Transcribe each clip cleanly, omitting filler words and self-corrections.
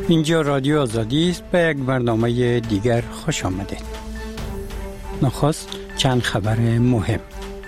اینجا رادیو آزادی است. به یک برنامه دیگر خوش آمدید. نخست چند خبر مهم.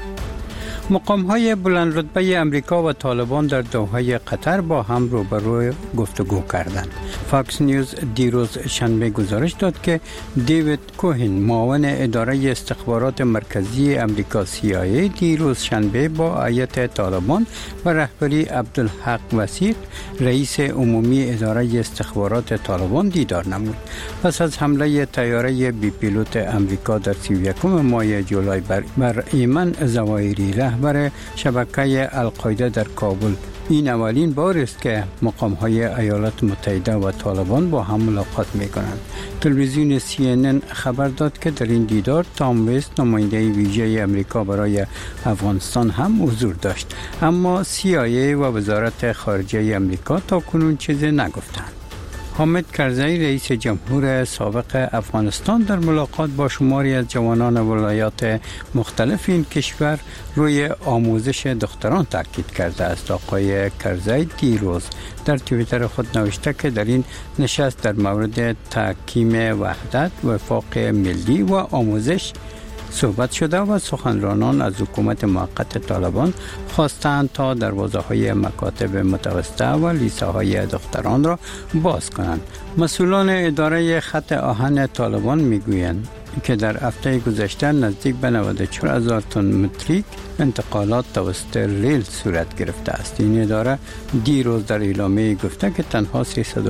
مقام‌های بلند رتبه امریکا و طالبان در دوحه قطر با هم روبرو گفتگو کردند. فاکس نیوز دیروز شنبه گزارش داد که دیوید کوهن، معاون اداره استخبارات مرکزی امریکا CIA، دیروز شنبه با هیئت طالبان و رهبری عبدالحق وثیق، رئیس عمومی اداره استخبارات طالبان، دیدار نمود. پس از حمله طیاره بی پیلوت امریکا در 31 ماه جولای بر ایمن زواهری، رهبر شبکه القاعده در کابل، این اولین بار است که مقام‌های ایالات متحده و طالبان با هم ملاقات می‌کنند. تلویزیون CNN خبر داد که در این دیدار تام وست، نماینده ویژه امریکا برای افغانستان، هم حضور داشت، اما CIA و وزارت خارجه امریکا تاکنون چیزی نگفتند. حامد کرزی، رئیس جمهور سابق افغانستان، در ملاقات با شماری از جوانان ولایات مختلف این کشور روی آموزش دختران تاکید کرده است. آقای کرزی دیروز در توییتر خود نوشته که در این نشست در مورد تحکیم وحدت، وفاق ملی و آموزش صحبت شده و سخنرانان از حکومت موقت طالبان خواستند تا دروازه‌های مکاتب متوسطه و لیسه‌های دختران را باز کنند. مسئولان اداره خط آهن طالبان میگویند که در هفته گذشته نزدیک به 94,000 تن متریک انتقالات توسط ریل صورت گرفته است. این اداره دیروز در اعلامیه گفته که تنها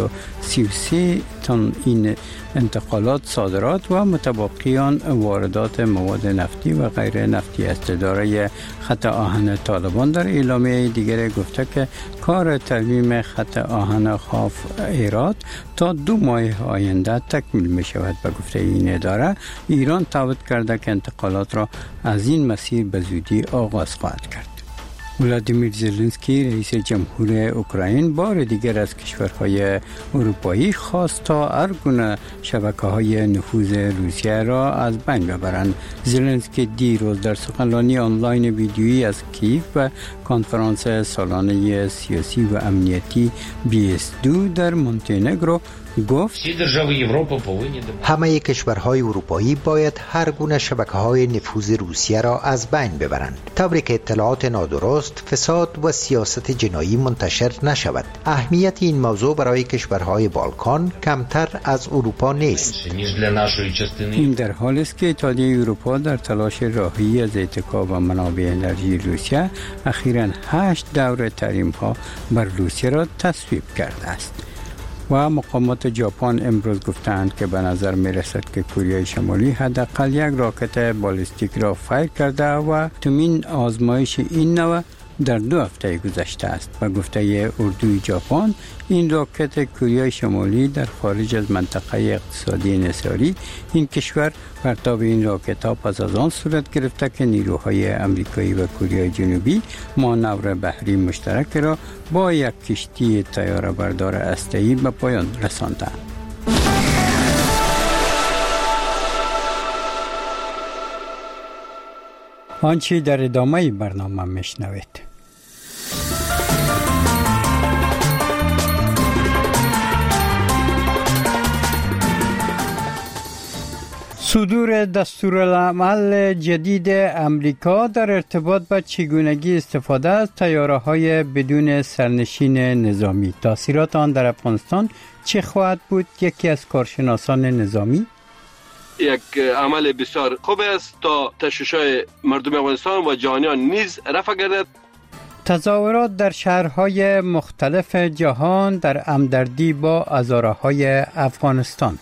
333 تن این انتقالات صادرات و متبقیان واردات مواد نفتی و غیر نفتی است. اداره خط آهن طالبان در اعلامیه دیگر گفته که کار ترمیم خط آهن خاف ایراد تا 2 ماه آینده تکمیل می شود. به گفته این اداره، ایران تعهد کرده که انتقالات را از این مسیر به زودی آغاز خواهد کرد. ولادیمیر زلنسکی، رئیس جمهور اوکراین، بار دیگر از کشورهای اروپایی خواست تا هر گونه شبکه‌های نفوذ روسیه را از بین ببرند. زلنسکی دیروز در سخنرانی آنلاین ویدیویی از کیف و کنفرانس سالانه سیاسی و امنیتی BS2 در مونتنگرو گفت همه کشورهای اروپایی باید هر گونه شبکه‌های نفوذ روسیه را از بین ببرند، طوری که اطلاعات نادرست، فساد و سیاست جنایی منتشر نشود. اهمیت این موضوع برای کشورهای بالکان کمتر از اروپا نیست. این در حالی است که اتحادیه اروپا در تلاش راهی از اتکا و منابع انرژی روسیه اخیراً 8 دور تحریم‌ها بر روسیه را تصویب کرده است. و مقامات ژاپن امروز گفتند که به نظر می رسد که کره شمالی حداقل یک راکت بالستیک را فایر کرده و تومین آزمایش این نوع در 2 هفته گذشته است. به گفته اردوی ژاپن، این راکت کره شمالی در خارج از منطقه اقتصادی انحصاری این کشور پرتاب این راکت ها پس از آن صورت گرفته که نیروهای آمریکایی و کره جنوبی مانور بحری مشترک را با یک کشتی طیاره بردار هسته‌ای به پایان رساندند. آنچه در ادامه برنامه میشنوید. صدور دستورالعمل جدید امریکا در ارتباط با چگونگی استفاده از طیاره‌های بدون سرنشین نظامی. تاثیرات آن در افغانستان چه خواهد بود؟ یکی از کارشناسان نظامی: یک عمل بسیار خوب است تا تشویش‌های مردم افغانستان و جهانیان نیز رفع گردد. تظاهرات در شهرهای مختلف جهان در همدردی با هزاره‌های افغانستان.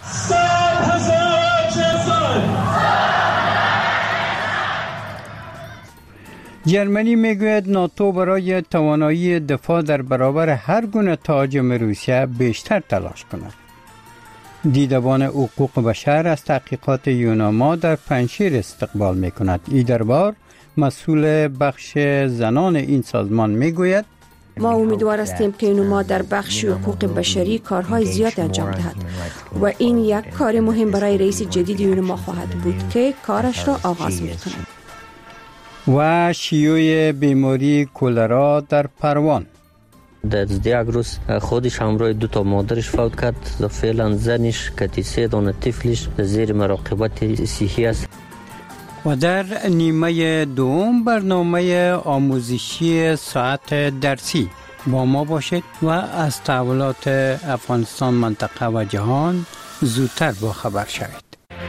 جرمنی میگوید ناتو برای توانایی دفاع در برابر هر گونه تهاجم روسیه بیشتر تلاش کند. دیدبان حقوق بشر از تحقیقات یوناما در پنجشیر استقبال میکند. ایدربار، مسئول بخش زنان این سازمان، میگوید ما امیدوار هستیم که یوناما در بخش حقوق بشری کارهای زیاد انجام دهد و این یک کار مهم برای رئیس جدید یوناما خواهد بود که کارش را آغاز میکند. و شیوع بیماری کولرا در پروان. در یک روز خودش همراه 2 مادرش فوت کرد. فعلا زنش که 3 دانه طفلش زیر مراقبت صحی است. و در نیمه دوم برنامه آموزشی ساعت درسی با ما باشید و از تحولات افغانستان، منطقه و جهان زودتر با خبر شوید.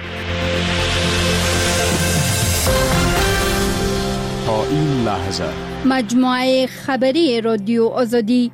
تا این لحظه مجموعه خبری رادیو آزادی.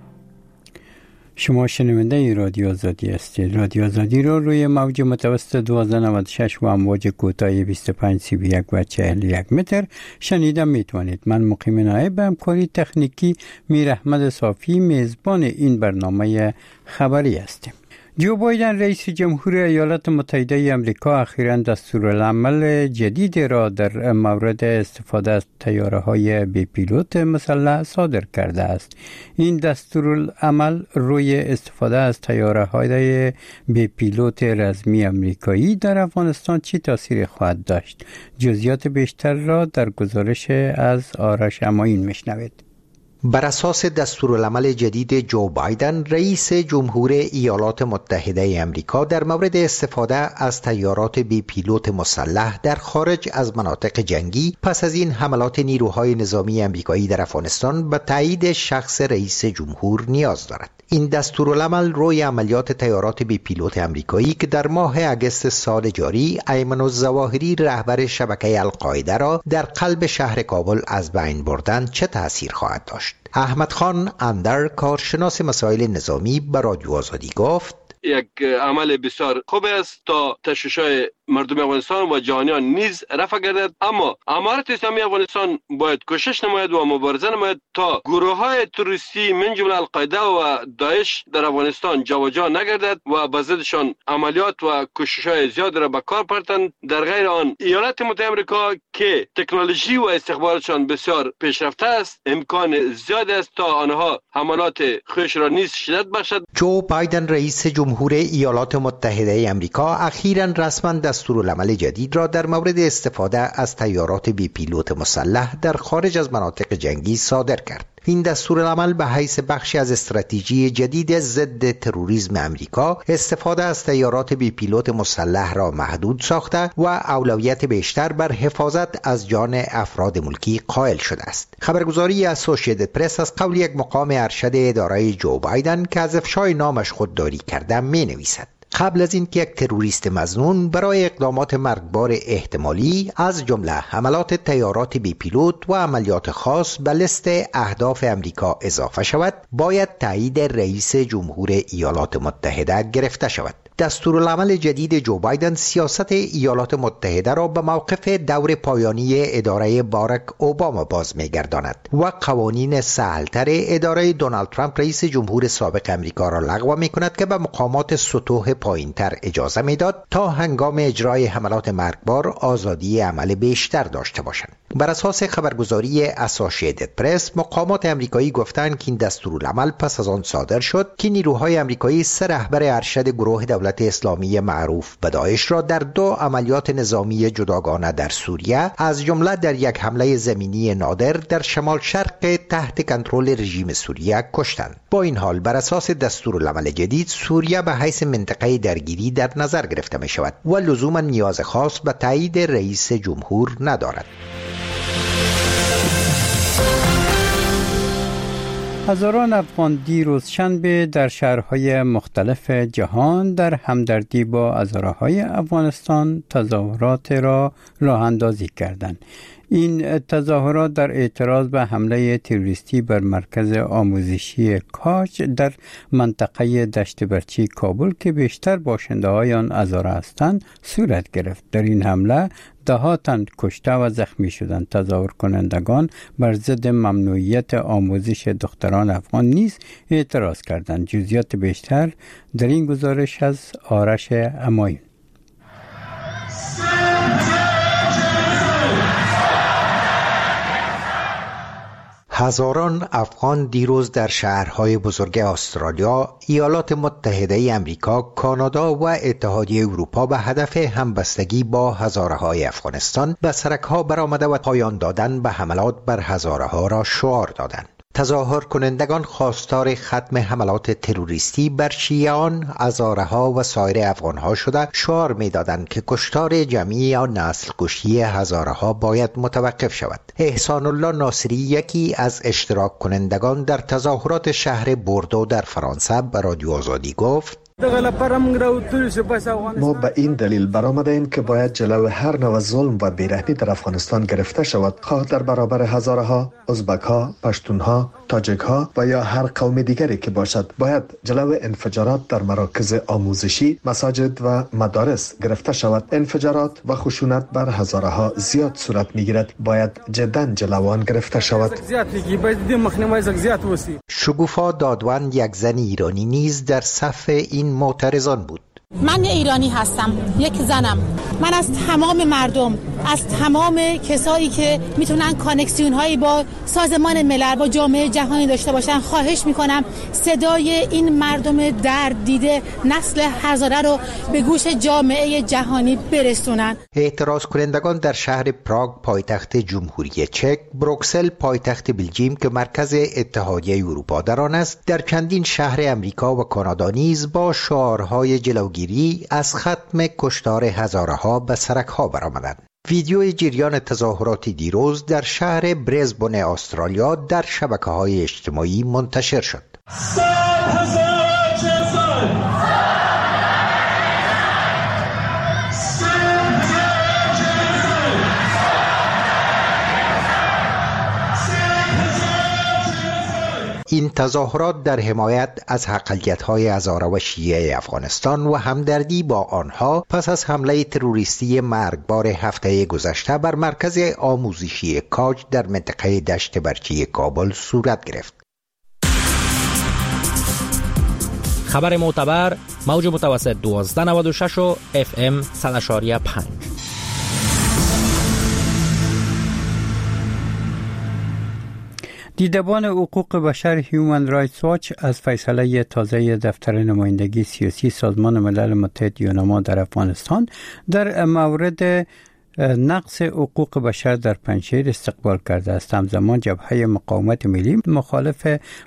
شما شنونده رادیو آزادی هستید. رادیو آزادی رو روی موج متوسط 1296 و امواج کوتاه 25 31 و 41 متر شنیده میتونید. من مقیم نایب به همکاری تکنیکی میر احمد صافی میزبان این برنامه خبری هستیم. جو بایدن رئیس جمهور ایالات متحده آمریکا اخیراً دستورالعمل جدید را در مورد استفاده از طیاره‌های بی پیلوت مسلح صادر کرده است. این دستورالعمل روی استفاده از طیاره‌های بی پیلوت رزمی آمریکایی در افغانستان چه تأثیری خواهد داشت؟ جزئیات بیشتر را در گزارش از آرش اماین میشنوید. بر اساس دستورالعمل جدید جو بایدن رئیس جمهور ایالات متحده آمریکا در مورد استفاده از طیارات بی پیلوت مسلح در خارج از مناطق جنگی پس از این حملات نیروهای نظامی آمریکایی در افغانستان به تایید شخص رئیس جمهور نیاز دارد. این دستورالعمل روی عملیات طیارات بی پیلوت آمریکایی که در ماه اگست سال جاری ایمن الظواهری رهبر شبکه القاعده را در قلب شهر کابل از بین بردند چه تأثیر خواهد داشت؟ احمد خان اندر، کارشناس مسائل نظامی، به رادیو آزادی گفت: یک عمل بسیار خوب است تا تشویش‌های مردم افغانستان و جهانیان نیز رفع گردد، اما امارت اسلامی افغانستان باید کوشش نماید و مبارزه نماید تا گروه‌های تروریستی من جمله القاعده و داعش در افغانستان جابجا نگردد و به ضدشان عملیات و کوشش‌های زیاد را به کار پرتند. در غیر آن ایالات متحده آمریکا که تکنولوژی و استخباراتشان بسیار پیشرفته است، امکان زیاد است تا آنها حملات خویش را نیز شدت بخشد. جو بایدن رئیس جمهور ایالات متحده آمریکا اخیراً رسما دستورالعمل جدید را در مورد استفاده از طیارات بی پیلوت مسلح در خارج از مناطق جنگی صادر کرد. این دستورالعمل به حیث بخشی از استراتژی جدید ضد تروریسم آمریکا استفاده از طیارات بی پیلوت مسلح را محدود ساخته و اولویت بیشتر بر حفاظت از جان افراد ملکی قائل شده است. خبرگزاری اسوسییتد پرس از قول یک مقام ارشد اداره جو بایدن که از افشای نامش خودداری کرده می‌نویسد: قبل از اینکه یک تروریست مظنون برای اقدامات مرگبار احتمالی از جمله حملات طیارات بی پیلوت و عملیات خاص به لیست اهداف امریکا اضافه شود، باید تایید رئیس جمهور ایالات متحده گرفته شود. دستورالعمل جدید جو بایدن سیاست ایالات متحده را به موقف دور پایانی اداره باراک اوباما باز می‌گرداند و قوانین سهل‌تر اداره دونالد ترامپ رئیس جمهور سابق امریکا را لغو می‌کند که به مقامات سطوح پایین‌تر اجازه می‌داد تا هنگام اجرای حملات مرگبار آزادی عمل بیشتر داشته باشند. بر اساس خبرگزاری اسوسییتد پرس، مقامات امریکایی گفتند که این دستورالعمل پس از آن صادر شد که نیروهای امریکایی 3 رهبر ارشد گروه دولت اسلامی معروف به داعش را در 2 عملیات نظامی جداگانه در سوریه، از جمله در یک حمله زمینی نادر در شمال شرق تحت کنترل رژیم سوریه کشتند. با این حال بر اساس دستورالعمل جدید سوریه به حیث منطقه درگیری در نظر گرفته می شود و لزوما نیاز خاص به تایید رئیس جمهور ندارد. هزاران افغان دیروز شنبه در شهرهای مختلف جهان در همدردی با اسیرهای افغانستان تظاهرات را راه اندازی کردند. این تظاهرات در اعتراض به حمله تروریستی بر مرکز آموزشی کاج در منطقه دشت برچی کابل که بیشتر باشنده های آن هزاره هستند صورت گرفت. در این حمله 10 تن کشته و زخمی شدند. تظاهر کنندگان بر ضد ممنوعیت آموزش دختران افغان نیز اعتراض کردند. جزئیات بیشتر در این گزارش از آرش اماین. هزاران افغان دیروز در شهرهای بزرگ استرالیا، ایالات متحده آمریکا، کانادا و اتحادیه اروپا به هدف همبستگی با هزاره‌های افغانستان به سرک‌ها برآمده و پایان دادن به حملات بر هزاره‌ها را شعار دادند. تظاهر کنندگان خواستار ختم حملات تروریستی بر شیعیان، هزاره‌ها و سایر افغان‌ها شده شعار می‌دادند که کشتار جمعی یا نسل کشی هزاره‌ها باید متوقف شود. احسان الله ناصری، یکی از اشتراک کنندگان در تظاهرات شهر بوردو در فرانسه، به رادیو آزادی گفت: ما به این دلیل برآمدیم که باید جلو هر نوع ظلم و بیرحمی در افغانستان گرفته شود، خواه در برابر هزارها ازبک‌ها، پشتون‌ها، تاجک‌ها و یا هر قوم دیگری که باشد. باید جلو انفجارات در مراکز آموزشی، مساجد و مدارس گرفته شود. انفجارات و خشونت بر هزارها زیاد صورت می‌گیرد، باید جداً جلو آن گرفته شود. شگوفا دادوند، یک زن ایرانی نیز در صف این معترضان بود. من ایرانی هستم، یک زنم. من از تمام مردم، از تمام کسایی که میتونن کانکسیون هایی با سازمان ملل، با جامعه جهانی داشته باشن، خواهش میکنم صدای این مردم درد دیده نسل هزاره رو به گوش جامعه جهانی برسونن. اعتراض کنندگان در شهر پراگ پایتخت جمهوری چک، بروکسل پایتخت بلژیم که مرکز اتحادیه اروپا در آن است، در چندین شهر امریکا و کانادا نیز با شعارهای جلوگیری از ختم کشتار هزارها به سرک‌ها برآمدند. ویدیوی جریان تظاهرات دیروز در شهر برزبن استرالیا در شبکه‌های اجتماعی منتشر شد. این تظاهرات در حمایت از اقلیت‌های هزاره و شیعه افغانستان و همدردی با آنها پس از حمله تروریستی مرگبار هفته گذشته بر مرکز آموزشی کاج در منطقه دشت برچی کابل صورت گرفت. خبر معتبر، موج متوسط 1296 و FM 100.5. دیدبان حقوق بشر هیومن رایتس واچ از فیصله تازه دفتر نمایندگی سیاسی سازمان ملل متحد یونما در افغانستان در مورد نقض حقوق بشر در پنجشیر استقبال کرده است. همزمان جبهه مقاومت ملی مخالف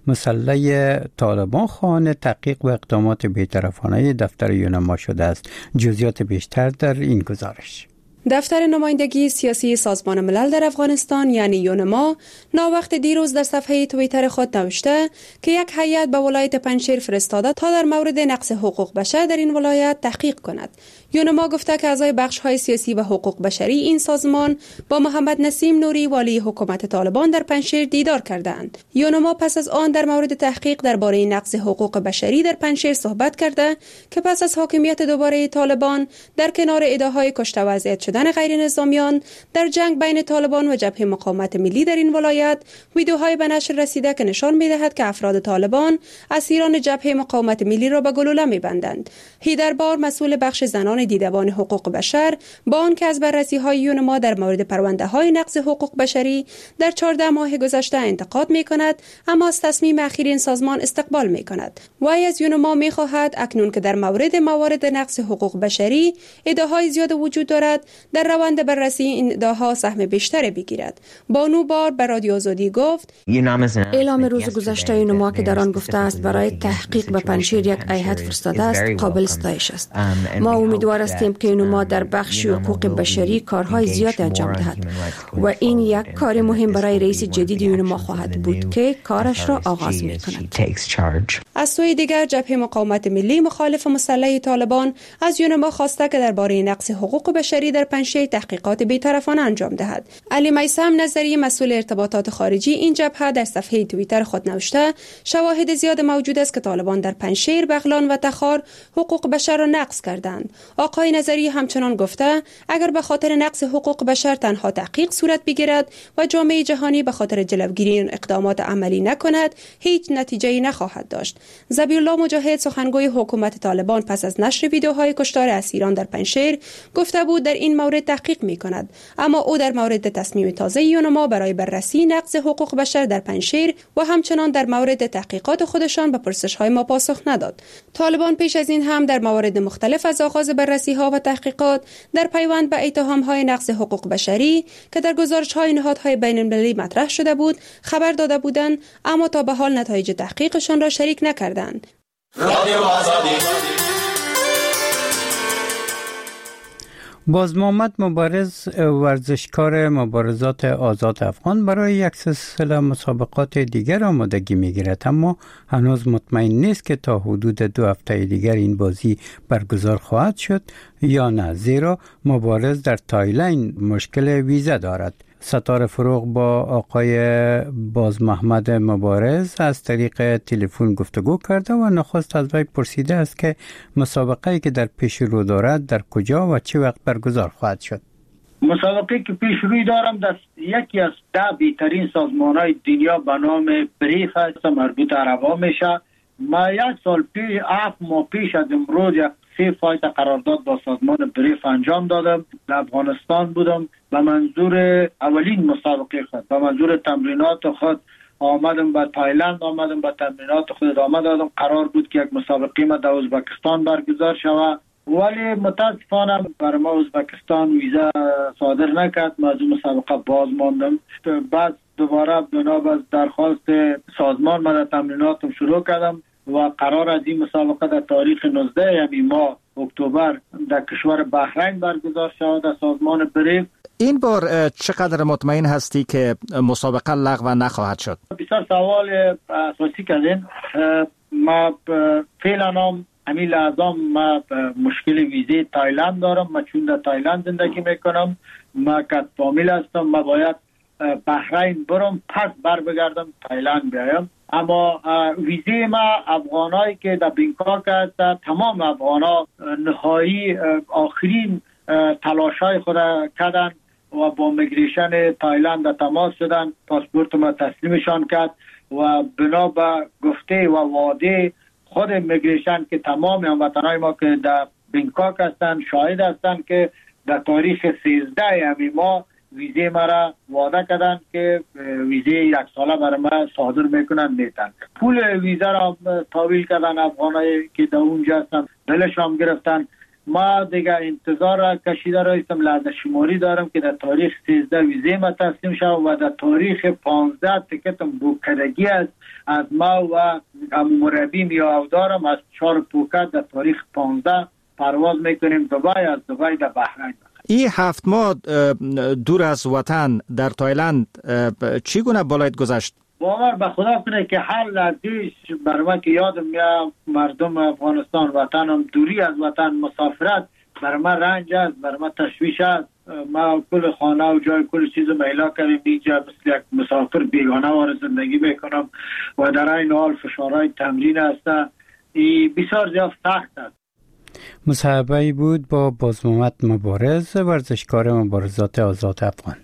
مسلح طالبان خواهان تحقیق و اقدامات بی‌طرفانه دفتر یونما شده است. جزئیات بیشتر در این گزارش. دفتر نمایندگی سیاسی سازمان ملل در افغانستان یعنی یونما ناوقت دیروز در صفحه توییتر خود نوشته که یک هیئت به ولایت پنجشیر فرستاده تا در مورد نقض حقوق بشر در این ولایت تحقیق کند. یونما گفته که اعضای بخش‌های سیاسی و حقوق بشری این سازمان با محمد نسیم نوری والی حکومت طالبان در پنجشیر دیدار کردند. یونما پس از آن در مورد تحقیق درباره نقض حقوق بشری در پنجشیر صحبت کرده که پس از حاکمیت دوباره طالبان در کنار ادعاهای کشته و اذیت شدن غیر نظامیان در جنگ بین طالبان و جبهه مقاومت ملی در این ولایت، ویدیوهای به نشر رسیده که نشان می‌دهد که افراد طالبان اسیران جبهه مقاومت ملی را به گلوله می‌بندند. هیدربار، مسئول بخش زنان دیدبان حقوق بشر، با آنکه از بررسی‌های یونما در مورد پرونده‌های نقض حقوق بشری در 14 ماه گذشته انتقاد می‌کند، اما از تصمیم اخیر این سازمان استقبال می‌کند. وی از یونما می‌خواهد اکنون که در موارد نقض حقوق بشری ادعاهای زیاد وجود دارد، در روند بررسی این ادعاها سهم بیشتر بگیرد. بانو بار به رادیو آزادی گفت: اعلام روز گذشته یونما که در آن گفته است برای تحقیق به پنجشیر یک هیئت فرستاده است قابل ستایش است. ما امیدوار هستیم که یونما در بخش حقوق بشری کارهای زیاد انجام دهد و این یک کار مهم برای رئیس جدید یونما خواهد بود که کارش را آغاز می‌کند. از سوی دیگر جبهه مقاومت ملی مخالف مسلح طالبان از یونما خواسته که درباره نقض حقوق بشری در پنجشیر تحقیقات بی‌طرفانه انجام دهد. علی میثم نظری، مسئول ارتباطات خارجی این جبهه، در صفحه توییتر خود نوشته: شواهد زیاد موجود است که طالبان در پنجشیر، بغلان و تخار حقوق بشر را نقض کردند. آقای نظری همچنان گفته اگر به خاطر نقض حقوق بشر تنها تحقیق صورت بگیرد و جامعه جهانی به خاطر جلوگیری این اقدامات عملی نکند، هیچ نتیجه‌ای نخواهد داشت. ذبیحالله مجاهد، سخنگوی حکومت طالبان، پس از نشر ویدیوهای کشتار اسیران در پنجشیر گفته بود در این مورد تحقیق می‌کند، اما او در مورد تصمیم تازه یونما برای بررسی نقض حقوق بشر در پنجشیر و همچنان در مورد تحقیقات خودشان به پرسش‌های ما پاسخ نداد. طالبان پیش از این هم در موارد مختلف از آغاز بررسی‌ها و تحقیقات در پیوند به اتهام‌های نقض حقوق بشری که در گزارش‌های نهادهای بین‌المللی مطرح شده بود خبر داده بودند، اما تا به حال نتایج تحقیقشان را شریک نکردند. باز محمد مبارز، ورزشکار مبارزات آزاد افغان، برای یک سلسله مسابقات دیگر آمادگی می‌گیرد، اما هنوز مطمئن نیست که تا حدود 2 هفته دیگر این بازی برگزار خواهد شد یا نه، زیرا مبارز در تایلند مشکل ویزا دارد. ستاره فروغ با آقای باز محمد مبارز از طریق تلفن گفتگو کرده و نخست از وی پرسیده است که مسابقه‌ای که در پیش رو دارد در کجا و چه وقت برگزار خواهد شد. مسابقه که پیش روی دارم در یکی از 10 بهترین سازمان‌های دنیا به نام بریف است، مربوط عربا میشه. ما 1 سال پیش 7 ماه پیش از امروز 3 فایت قرارداد با سازمان بریف انجام دادم. در افغانستان بودم به منظور اولین مسابقه خود، به منظور تمرینات خود آمدم به تایلند، آمدم به تمرینات خود ادامه دادم. قرار بود که یک مسابقه ما در ازبکستان برگزار شود، ولی متاسفانه برای ما ازبکستان ویزا صادر نکرد. ما از مسابقه باز ماندم. بعد دوباره بنابر درخواست سازمان من در تمریناتم شروع کردم و قرار از این مسابقه در تاریخ 19 یعنی ماه اکتبر در کشور بحرین برگزار شود در سازمان بریف. این بار چقدر مطمئن هستی که مسابقه لغو نخواهد شد؟ بسیار سوال اساسی کردین. ما فعلا همین لحظه ما مشکل ویزه تایلند دارم. من چون در تایلند زندگی میکنم، ما کت فامیل هستم، ما باید بحرین برم پس بگردم تایلند بیایم. اما ویزه ما افغانایی که در بینکاک هستند، تمام افغانا نهایی آخرین تلاشای خود کردن و با میگریشن تایلند تماس شدن، پاسپورت ما تسلیمشان کرد و بنا به گفته و وعده خود میگریشن که تمام هموطنای ما که در بینکاک هستند شاهد هستند که در تاریخ 13 همین ماه ویزه مرا وعده کردن که ویزه 1 ساله برای ما صادر میکنن میتن. پول ویزه را تحویل کردن افغانایی که در اونجا هستن، دلشان گرفتن. ما دیگه انتظار را کشیده رایستم، لحظه شماری دارم که در تاریخ 13 ویزه ما تسلیم شد و در تاریخ 15 تکتم بوک کردگی است از ما و مربی میاو دارم. از 4 پوکت در تاریخ 15 پرواز میکنیم دبی، از دبی در بحرین. این 7 ماه دور از وطن در تایلند چگونه بالایت گذشت؟ باور به خدا کنه که هر لحظهش برای که یادم میاد مردم افغانستان وطنم، دوری از وطن، مسافرت برای من رنج است، برای من تشویش است. ما کل خانه و جای کل چیز میلا کردیم اینجا مثل یک مسافر بیگانه وارد زندگی میکنم و در این حال فشارهای تمرین است. بسیار زیاد سخت است. مصاحبه‌ای بود با باز محمد مبارز، ورزشکار مبارزات آزاد افغان.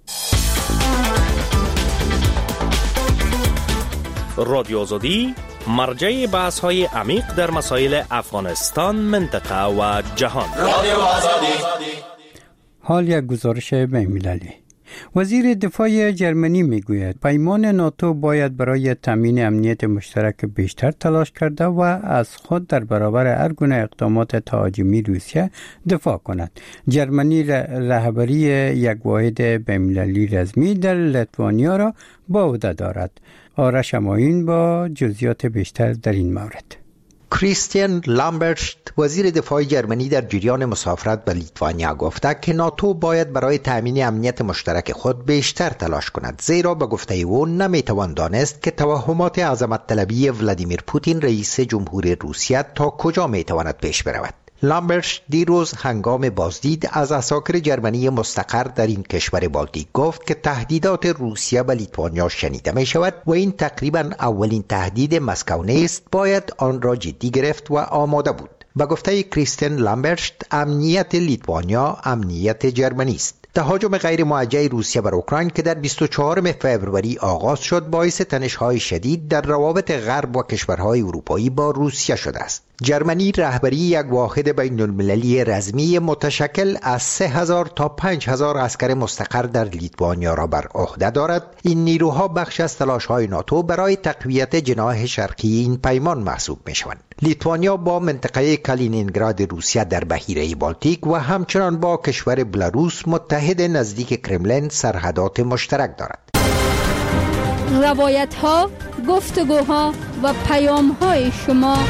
رادیو آزادی مرجع بحث‌های عمیق در مسائل افغانستان، منطقه و جهان. رادیو آزادی. حال یک گزارش بین‌المللی. وزیر دفاع جرمنی میگوید پیمان ناتو باید برای تامین امنیت مشترک بیشتر تلاش کرده و از خود در برابر هر گونه اقدامات تهاجمی روسیه دفاع کند. جرمنی رهبری یک واحد بین‌المللی رسمی در لیتوانیا را به عهده دارد. آرش اماین با جزئیات بیشتر در این مورد. کریستیان لامبرشت وزیر دفاع جرمنی در جریان مسافرت به لیتوانیا گفته که ناتو باید برای تامین امنیت مشترک خود بیشتر تلاش کند، زیرا به گفته او نمیتوان دانست که توهمات عظمت طلبی ولادیمیر پوتین رئیس جمهور روسیه تا کجا میتواند پیش برود. لامبرش دیروز هنگام بازدید از عساکر جرمنی مستقر در این کشور بالتیک گفت که تهدیدات روسیه به لیتوانیا شنیده می شود و این تقریبا اولین تهدید مسکو نیست، باید آن را جدی گرفت و آماده بود. به گفته کریستین لامبرشت امنیت لیتوانیا امنیت جرمنی است. تهاجم غیر موجه روسیه بر اوکراین که در 24 فوریه آغاز شد باعث تنش‌های شدید در روابط غرب و کشورهای اروپایی با روسیه شده است. جرمنی رهبری یک واحد بین‌المللی رسمی متشکل از 3000 تا 5000 عسکر مستقر در لیتوانیا را بر عهده دارد. این نیروها بخش از تلاش‌های ناتو برای تقویت جناح شرقی این پیمان محسوب می‌شوند. لیتوانیا با منطقه کالینینگراد روسیه در بحیره بالتیک و همچنان با کشور بلاروس متحد نزدیک کرملین سرحدات مشترک دارد. روایت ها، گفتگوها و پیام های شما.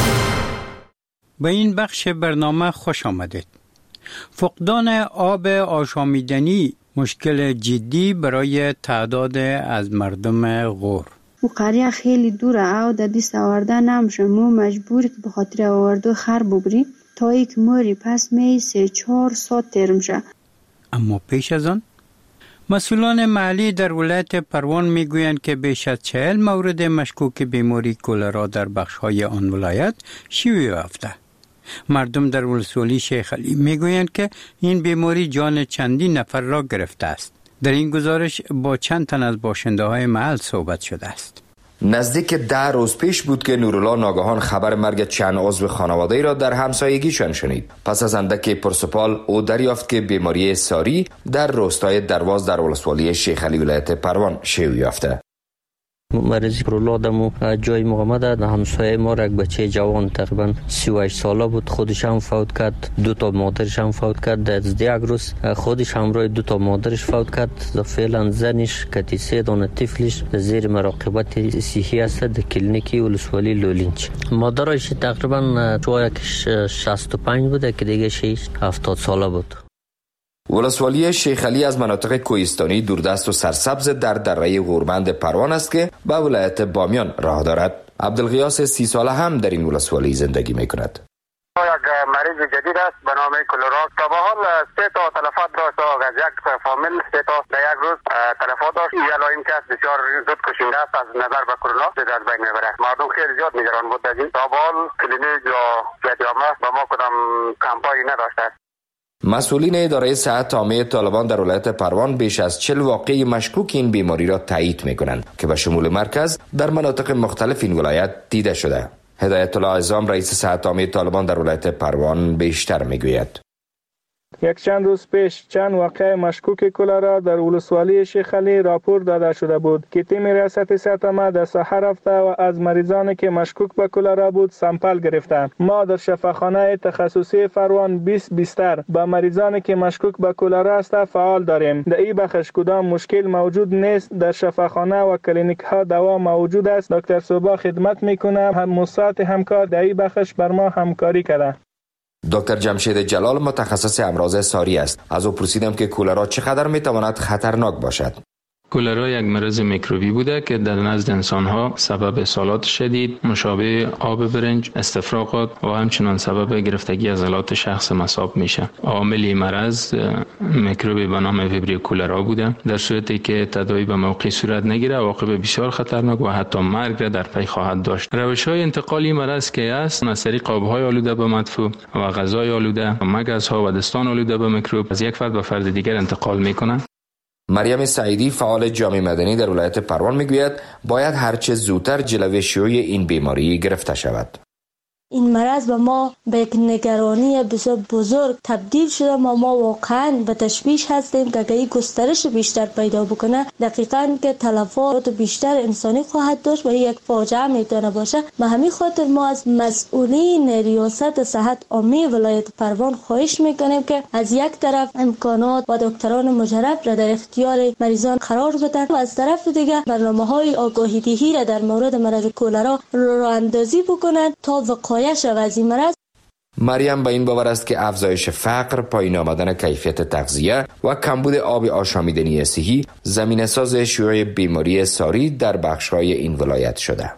به این بخش برنامه خوش آمدید. فقدان آب آشامیدنی مشکل جدی برای تعداد از مردم غور. و قریه خیلی دوره او در دیست آورده نمیشه. ما مجبوری که به خاطر آورده خر ببریم تا یک موری پس می 3-4 ساعت تیر میشه. اما پیش از آن مسئولان محلی در ولایت پروان میگویند که بیش از 40 مورد مشکوک بیماری کولرا در بخش‌های آن ولایت شیوع یافته. مردم در ولسوالی شیخ علی میگویند که این بیماری جان چندین نفر را گرفته است. در این گزارش با چند تن از باشنده‌های محل صحبت شده است. نزدیک 10 روز پیش بود که نورالله ناگهان خبر مرگ چند عضو خانواده‌ای را در همسایگیشان شنید. پس از اندکی پرسپال او دریافت که بیماری ساری در روستای درواز در ولسوالی شیخ علی ولایت پروان شیوع یافته. مریضی پرولادمو جای مقامه ده همسایه ما را یک بچه جوان تقریبا 38 ساله بود، خودش هم فوت کرد، 2 مادرش هم فوت کرد. در یک روز خودش همراه 2 مادرش فوت کرد. فعلا زنش که 3 دانه طفلش زیر مراقبت صحی است در کلینیکی ولسوالی لولینچ. مادرش تقریبا تو 65 بود که دیگه 70 ساله بود. ولسوالی شیخ علی از مناطق کوهستانی دوردست و سرسبز در دره غوربند پروان است که به ولایت بامیان راه دارد. عبدالغیاس 30 ساله هم در این ولسوالی زندگی میکند. یک مریض جدید است به نام کولرا. تا به حال 3 تلفات داشت از یک فامیل، 3 در یک روز تلفات داشت. این کس بسیار زود کشنده است از نظر به کرونا زود از بین میبره. مردم خیلی زیاد نگران بود از این. تا به حال کلینیک یا جامعه به ما کدام کمپانی نداشته است. مسئولین اداره صحت عامه طالبان در ولایت پروان بیش از 40 واقعه مشکوک این بیماری را تایید می‌کنند که به شمول مرکز در مناطق مختلف این ولایت دیده شده. هدایت الله عظام رئیس صحت عامه طالبان در ولایت پروان بیشتر می‌گوید. یک چند روز پیش چند واقعه مشکوک کولرا در ولسوالی شیخ علی راپور داده شده بود که تیم ریاست صحت عامه در ساحه رفته و از مریضانی که مشکوک به کولرا بود سامپل گرفته. ما در شفاخانه تخصصی فروان 20 بستر با مریضانی که مشکوک به کولرا است فعال داریم. در این بخش کدام مشکل موجود نیست. در شفاخانه و کلینیک ها دوا موجود است. دکتر صوبا خدمت میکنه. هم موسسات همکار در این بخش بر ما همکاری کرده. دکتر جمشید جلال متخصص امراض ساری است. از او پرسیدم که کولرا چقدر میتواند خطرناک باشد. کولرا یک مرض میکروبی بوده که در نزد انسان‌ها سبب سالات شدید، مشابه آب برنج، استفراغات و همچنان سبب گرفتگی عضلات شخص مصاب میشه. عامل مرض میکروبی به نام ویبریو کولرا بوده. در صورتی که تداوی به موقع صورت نگیره عواقب بسیار خطرناک و حتی مرگ را در پی خواهد داشت. روش‌های انتقالی مرض که است از طریق آب‌های آلوده به مدفوع و غذای آلوده، مگس‌ها و دستان آلوده به میکروب از یک فرد به فرد دیگر انتقال میکنه. مریم سعیدی فعال جامعه مدنی در ولایت پروان میگوید باید هرچه زودتر جلوه شیوع این بیماری گرفته شود. این مرض به ما به یک نگرانی بسیار بزرگ تبدیل شده. ما واقعا به تشویش هستیم که اگه گسترش بیشتر پیدا بکنه دقیقاً که تلفات بیشتر انسانی خواهد داشت و یک فاجعه میتونه باشه. به همین خاطر ما از مسئولین ریاست صحت عامه ولایت پروان خواهش میکنیم که از یک طرف امکانات و دکتران مجرب را در اختیار مریضان قرار بدن و از طرف دیگه برنامه‌های آگاهی دهی را در مورد مرض کولرا راه اندازی بکنن تا مریم به این باور است که افزایش فقر، پایین آمدن کیفیت تغذیه و کمبود آب آشامیدنی صحی زمینه ساز شیوع بیماری ساری در بخش‌های این ولایت شده.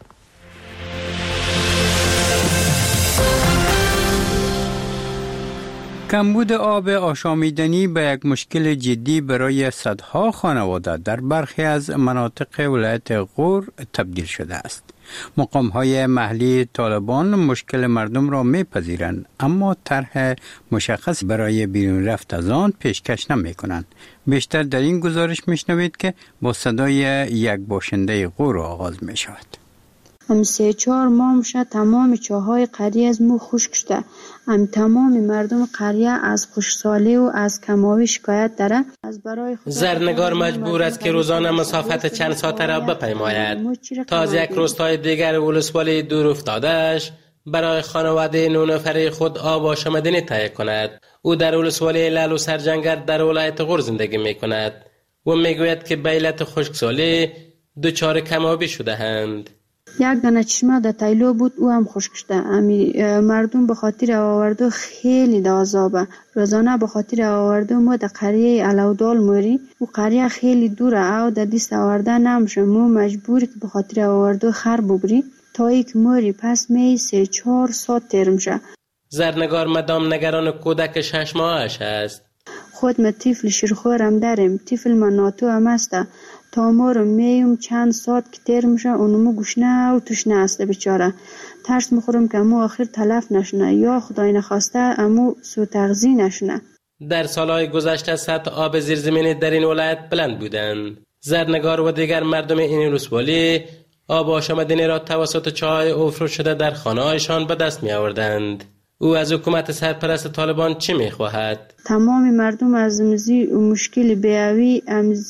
کمبود آب آشامیدنی به یک مشکل جدی برای صدها خانواده در برخی از مناطق ولایت غور تبدیل شده است. مقام‌های محلی طالبان مشکل مردم را می‌پذیرند اما طرح مشخص برای بیرون رفت از آن پیشکش نمی‌کنند. بیشتر در این گزارش می‌شنوید که با صدای یک باشنده غور آغاز می‌شود. هم 3-4 ماه میشه تمام چاهای قریه از مو خشک شده. هم تمام مردم قریه از خشکسالی و از کماوی شکایت داره. از برای زرنگار مجبور است که روزانه مسافت چند ساعته را بپیماید تا از یک روستای دیگر ولسوالی دور افتاده‌اش برای خانواده 9 نفره خود آب آشامیدنی تهیه کند. او در ولسوالی لالو سرجنگر در ولایت غور زندگی می کند و می گوید که به علت خشکسالی دچار کم‌آبی شده اند. یک دانه چشمه در تایلو بود، او هم خشک شده. مردم به خاطر آوردو خیلی عذابه. روزانه به خاطر آوردو ما در قریه علودال موری و قریه خیلی دوره او در دست آورده نمیشه. ما مجبوری که به خاطر آوردو خر ببری تا یک موری پس می 3-4 ساعت تیر میشه. زرنگار مدام نگران کودک 6 ماهش است. خود ما طفل شیرخورم داریم، طفل ما ناتو هم است. تا ما رو میم چند ساعت که تیر میشه اونمو گوشنه و توشنه است بیچاره. ترس میخورم که امو آخر تلف نشنه یا خدای نخواسته امو سو تغذی نشنه. در سالهای گذشته سطح آب زیرزمینی در این ولایت بلند بودند. زرنگار و دیگر مردم این ولسوالی آب آشامیدنی را توسط چای افرو شده در خانه‌هایشان به دست می آوردند. او از حکومت سرپرست طالبان چی می‌خواهد؟ تمام مردم از مشکل بیاوی،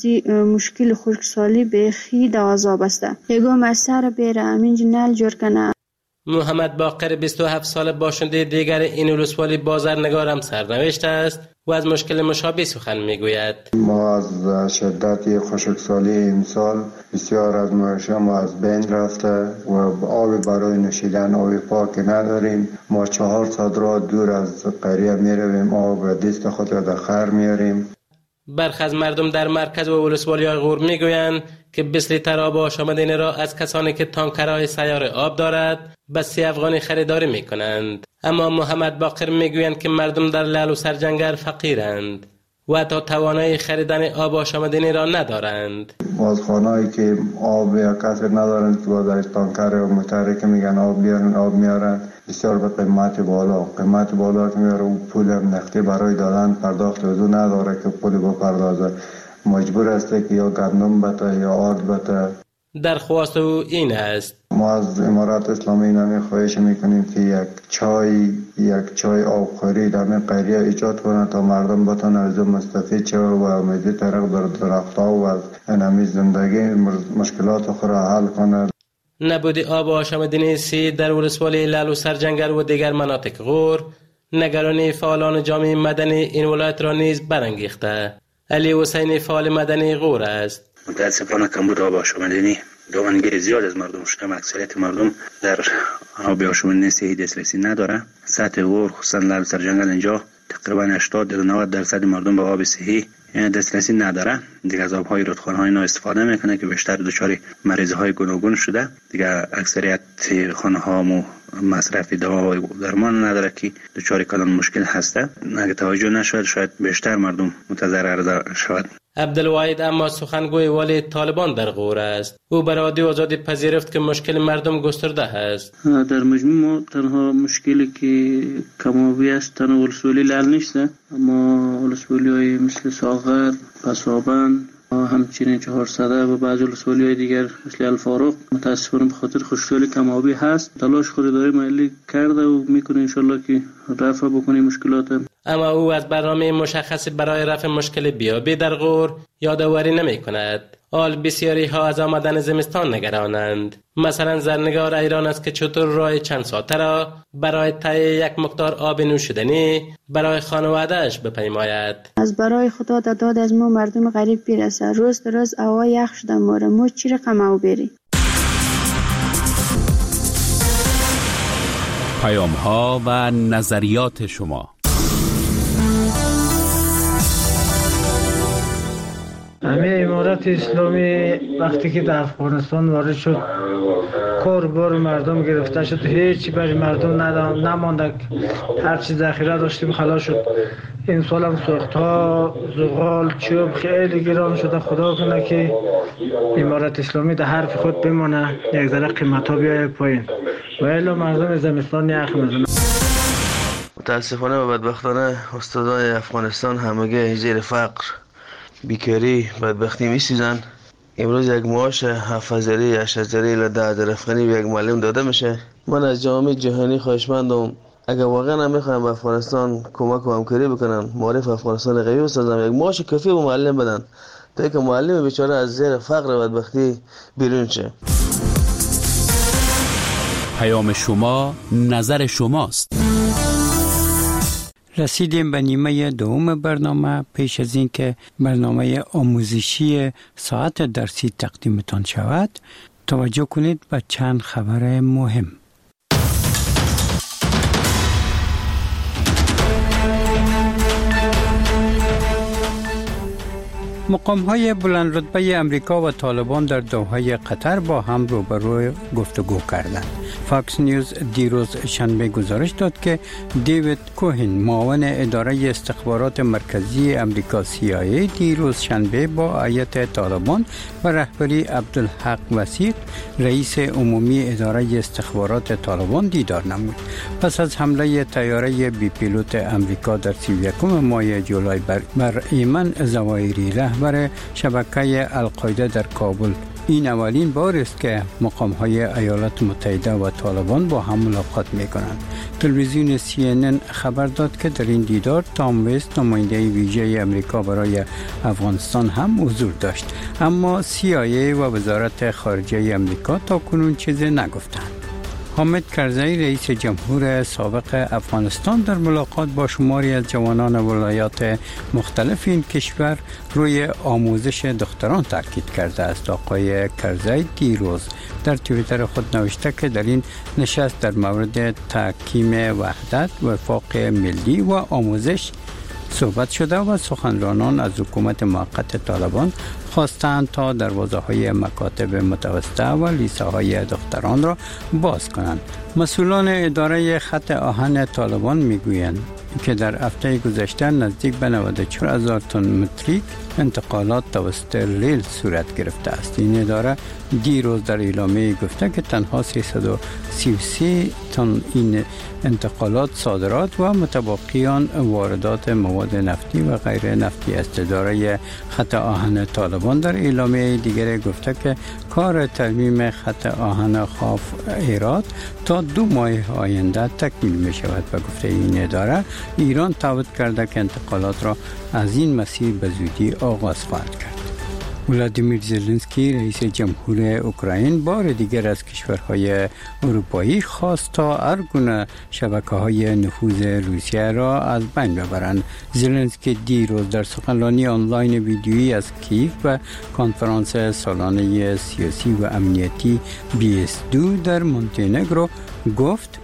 مشکل خشکسالی به خید عذاب است. یگو مسر بیره همینج نل جور کنه. محمد باقر 27 سال باشنده دیگر این ولسوالی بازرنگار هم سرنوشت است و از مشکل مشابه سخن میگوید. ما از شدت خشکسالی امسال بسیار از معاشه ما از بین رفته و آب برای نوشیدن آب پاک نداریم. ما 4 ساعت را دور از قریه میرویم، آب دست خود را در خر میاریم. برخی از مردم در مرکز و ولسوالی‌های غور میگویند که 20 لیتر آب آشامیدنی را از کسانی که تانکرهای سیار آب دارد به 30 افغانی خریداری میکنند. اما محمد باقر میگویند که مردم در لالو سرجنگر فقیرند و حتی توانایی خریدن آب آشامیدنی را ندارند. بازخانه‌ای که آب یا کسی ندارند که در تانکر و موتری که میگن آب بیارن آب میارن، بسیار به قیمت بالا که میاره و پول هم نقدی برای دادن پرداخت وضو نداره که پول بپردازه. مجبور است که یا گندم بته یا آرد بته. درخواست او این است: ما از امارات اسلامی نمی خواهش میکنیم که یک چای آبخوری در این قریه ایجاد کنه تا مردم بتونه از مستفید شوه و امیدی طرق در درختها و از انمی زندگی مشکلات خود را حل کنه. نبود آب آشامیدنی سی در ولسوالی لالو سرجنگر و دیگر مناطق غور نگرانی فعالان جامعه مدنی این ولایت را نیز برانگیخته. علی حسینی فعال مدنی غور است. متاسفانه کمبود آب آشامیدنی دامنگیر زیاد از مردم شده. اکثریت مردم در آب آشامیدنی صحیح دسترسی نداره. سطح غور خصوصا لالو سرجنگل اینجا تقریبا 80-90% مردم به آب صحیح دسترسی نداره. دیگه از آب‌های رودخانه‌های اینا استفاده میکنه که بیشتر دچار مریض‌های گوناگون شده. دیگه اکثریت خانه‌ها مصرف دوا و درمان نداره که دچار کلان مشکل هسته. اگه توجه نشود شاید بیشتر مردم متضرر شود. عبدالواحد اما سخنگوی والی طالبان در غور است. او بر رادیو آزادی پذیرفت که مشکل مردم گسترده است. در مجموع ما تنها مشکلی که کمابی است تنها ولسوالی لال نیست، اما ولسوالی‌های مثل ساغر، پسابند، همچنین 400 و بعضی ولسوالی‌های دیگر مثل الفاروق متاسفانه به خاطر خشکسالی کمابی هست. تلاش خریداری محلی کرده و میکنه انشالله که رفع بکنه مشکلات. اما او از برنامه مشخصی برای رفع مشکل بیابی در غور یادآوری نمی کند. حال بسیاری ها از آمدن زمستان نگرانند. مثلا زرنگار ایران است که چطور راه چند ساعته را برای تهیه یک مقدار آب نوشیدنی برای خانواده‌اش بپیماید. از برای خدا داد از ما مردم غریب برسه. روز روز هوا یخ شده ما چی رقم او بری. پیام ها و نظریات شما. همه امارات اسلامی وقتی که در افغانستان وارد شد کار بار مردم گرفته شد، هیچی برای مردم نمانده. هر چی ذخیره داشتیم خلاص شد. این سال هم سوخت‌ها، زغال، چوب خیلی گران شده. خدا کنه که امارات اسلامی در حرف خود بمانه، یک ذره قیمت‌ها بیاید پایین و الا مردم زمستان یخ میزنه. متاسفانه و بدبختانه استادان افغانستان همگی زیر فقر، بیکاری، بدبختی میسوزن. امروز یک معاش 7,000 8,000 الی 10,000 افغانی به یک معلم داده میشه. من از جامعه جهانی خواهشمندم اگر واقعا میخوام افغانستان کمک و همکاری بکنن، معرف افغانستان قوی بسازن، یک معاش کافی به معلم بدن تا اینکه معلم بیچاره از زیر فقر و بدبختی بیرون شه. پیام شما نظر شماست. رسیدیم به نیمه دوم برنامه. پیش از این که برنامه آموزشی ساعت درسی تقدیمتان شود، توجه کنید به چند خبر مهم. مقام‌های بلند رتبه امریکا و طالبان در دوحه قطر با هم روبروی گفتگو کردند. فاکس نیوز دیروز شنبه گزارش داد که دیوید کوهن، معاون اداره استخبارات مرکزی امریکا CIA، دیروز شنبه با هیئت طالبان و رهبری عبدالحق وثیق، رئیس عمومی اداره استخبارات طالبان دیدار نمود. پس از حمله طیاره بی پیلوت امریکا در 31 ماه جولای بر ایمن زواهری، رهبر شبکه القاعده در کابل، این اولین بار است که مقام‌های ایالات متحده و طالبان با هم ملاقات می‌کنند. تلویزیون CNN خبر داد که در این دیدار تام وست، نماینده ویژه امریکا برای افغانستان، هم حضور داشت، اما CIA و وزارت خارجه امریکا تاکنون چیزی نگفتند. حامد کرزی، رئیس جمهور سابق افغانستان، در ملاقات با شماری از جوانان ولایات مختلف این کشور روی آموزش دختران تاکید کرده است. آقای کرزی دیروز در توییتر خود نوشته که در این نشست در مورد تحکیم وحدت، وفاق ملی و آموزش صحبت شده و سخنرانان از حکومت موقت طالبان خواستند تا دروازه‌های مکاتب متوسطه و لیسه‌های دختران را باز کنند. مسئولان اداره خط آهن طالبان میگویند که در هفته گذشته نزدیک به 94,000 تن متریک انتقالات توسط ریل صورت گرفته است. این اداره دیروز در اعلامیه گفته که تنها 333 تن این انتقالات صادرات و متبقیان واردات مواد نفتی و غیر نفتی است. اداره خط آهن طالبان در اعلامیه دیگر گفته که کار ترمیم خط آهن خاف هرات تا 2 ماه آینده تکمیل می شود و گفته این اداره ایران تعهد کرده که انتقالات را از این مسیر به زودی آغاز خواهد کرد. ولادیمیر زلنسکی، رئیس جمهور اوکراین، بار دیگر از کشورهای اروپایی خواست تا هر گونه شبکه‌های نفوذ روسیه را از بین ببرند. زلنسکی دیروز در سخنرانی آنلاین ویدیویی از کیف و کنفرانس سالانه سیاسی و امنیتی BS2 در مونتنگرو گفت: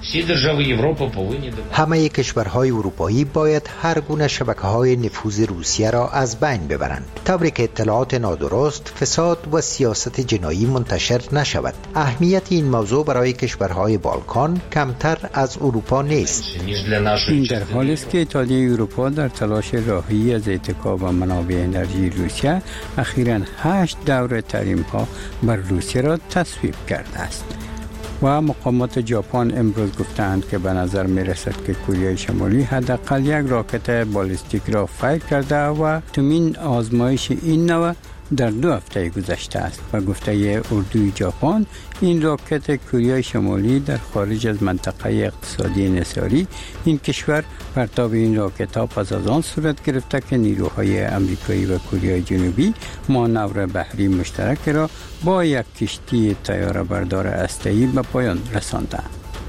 همه کشورهای اروپایی باید هر گونه شبکه‌های نفوذ روسیه را از بین ببرند، طوری که اطلاعات نادرست، فساد و سیاست جنایی منتشر نشود. اهمیت این موضوع برای کشورهای بالکان کمتر از اروپا نیست. این در حالی است که اتحادیه اروپا در تلاش راهی از اتکا و منابع انرژی روسیه اخیراً 8 دور تحریم‌ها بر روسیه را تصویب کرده است. و مقامات ژاپن امروز گفتند که به نظر می رسد که کره شمالی حداقل یک راکت بالستیک را فیر کرده و تومین آزمایش این نوع در 2 هفته گذشته است. و گفته اردوی ژاپن، این راکت کره شمالی در خارج از منطقه اقتصادی انحصاری این کشور پرتاب این راکت ها پس از آن صورت گرفته که نیروهای امریکایی و کره جنوبی مانور بحری مشترک را با یک کشتی طیاره بردار هسته‌ای به پایان رساندند.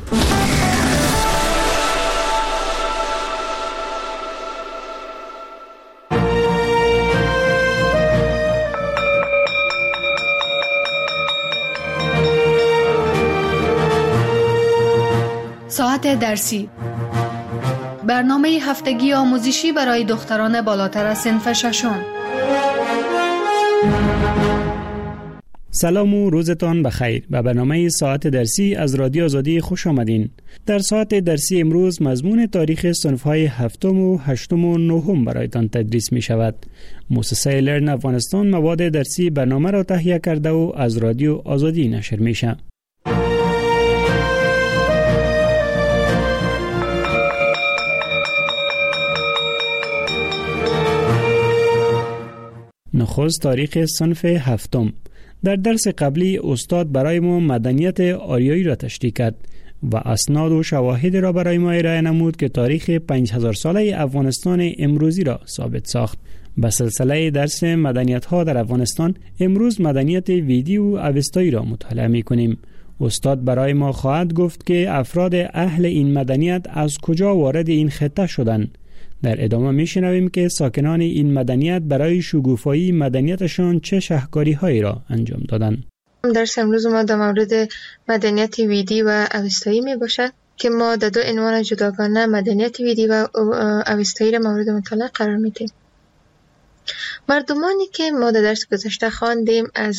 ساعت درسی، برنامه هفتگی آموزشی برای دختران بالاتر از صنف 6. سلام و روزتان بخیر. به برنامه ساعت درسی از رادیو آزادی خوش آمدین. در ساعت درسی امروز مضمون تاریخ صنف‌های 7 و 8 و 9 برایتان تدریس می شود. مؤسسه لرن افغانستان مواد درسی برنامه را تهیه کرده و از رادیو آزادی نشر می شود. نخست تاریخ صنف 7. در درس قبلی استاد برای ما مدنیت آریایی را تشریح کرد و اسناد و شواهد را برای ما ارائه نمود که تاریخ 5000 ساله افغانستان امروزی را ثابت ساخت. به سلسله درس مدنیت ها در افغانستان امروز مدنیت ویدی و اوستایی را مطالعه می کنیم. استاد برای ما خواهد گفت که افراد اهل این مدنیت از کجا وارد این خطه شدند. در ادامه میشنویم که ساکنان این مدنیت برای شکوفایی مدنیتشان چه شهکاری‌هایی را انجام دادند. درس امروز ما در مورد مدنیت ویدی و اوستایی می باشد که ما در دو عنوان جداگانه مدنیت ویدی و اوستایی را مورد مطالعه قرار میدیم. مردمانی که ما در درس گذشته خواندیم از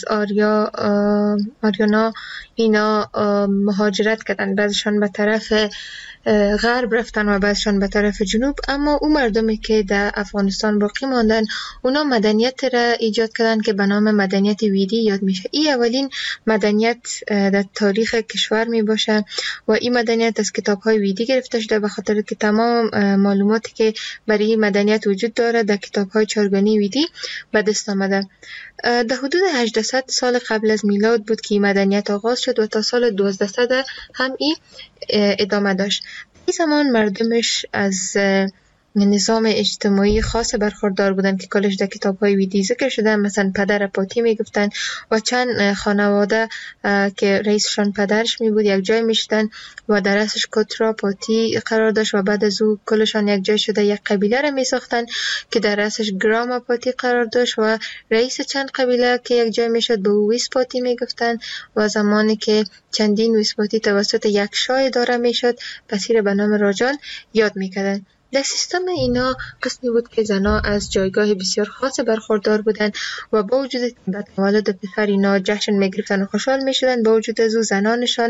آریانا اینا مهاجرت کردن، بعضشان به طرف غرب رفتن و بعضشان به طرف جنوب، اما اون مردمی که در افغانستان باقی ماندن اونا مدنیت را ایجاد کردن که به نام مدنیت ویدی یاد میشه. این اولین مدنیت در تاریخ کشور می باشه و این مدنیت از کتاب های ویدی گرفته شده، به خاطر که تمام معلوماتی که برای این مدنیت وجود داره در کتاب های چارگانی ویدی به دست آمده. در حدود 800 سال قبل از میلاد بود که این مدنیت آغاز شد و تا سال 1200 هم این ادامه داشت. این زمان مردمش از نظام اجتماعی خاص برخوردار بودن که کلش در کتاب‌های ویدی ذکر شده، مثلا پدر پاتی میگفتن و چند خانواده که رئیسشان پدرش می بود یک جای میشدن و در رأسش کترا پاتی قرار داشت و بعد از او کلشان یک جای شده یک قبیله را می ساختن که در رأسش گراما پاتی قرار داشت و رئیس چند قبیله که یک جای میشد به او ویس پاتی میگفتن و زمانی که چندین ویس پاتی توسط یک شاه اداره میشد پس به نام راجال یاد میکردن. در سیستم اینا قسمی بود که زنها از جایگاه بسیار خاص برخوردار بودند و با وجود به تولد پسر اینا جشن میگرفتن و خوشحال میشدن، با وجود از او زنانشان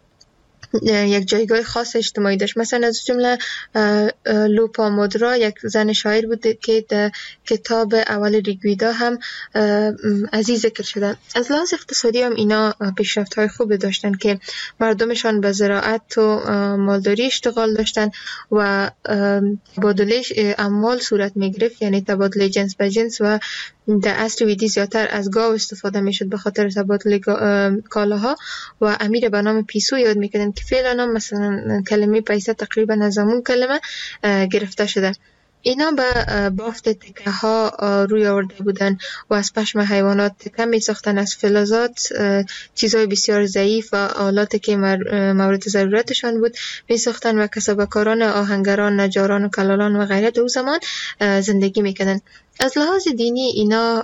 یک جایگاه خاص اجتماعی داشت. مثلا از جمله لوپامودرا یک زن شاعر بود که در کتاب اول ریگویدا هم از این ذکر شده. از لحاظ اقتصادی هم اینا پیشرفت‌های خوب داشتن که مردمشان به زراعت و مالداری اشتغال داشتن و تبادله اموال صورت می‌گرفت، یعنی تبادله جنس به جنس، و در عصر ویدی زیادتر از گاو استفاده میشد به خاطر تبادل کالاها و امیر به نام پیسو یاد میکردن که فعلا هم مثلا کلمه پیسه تقریبا از همون کلمه گرفته شده. اینا به بافت تکه ها روی آورده بودن و از پشم حیوانات تکه می ساختن، از فلزات چیزهای بسیار ضعیف و آلاتی که مورد ضرورتشان بود می ساختن و کسبکاران، آهنگران، نجاران و کلالان و غیره در اون زمان زندگی می کردن. از لحاظ دینی اینا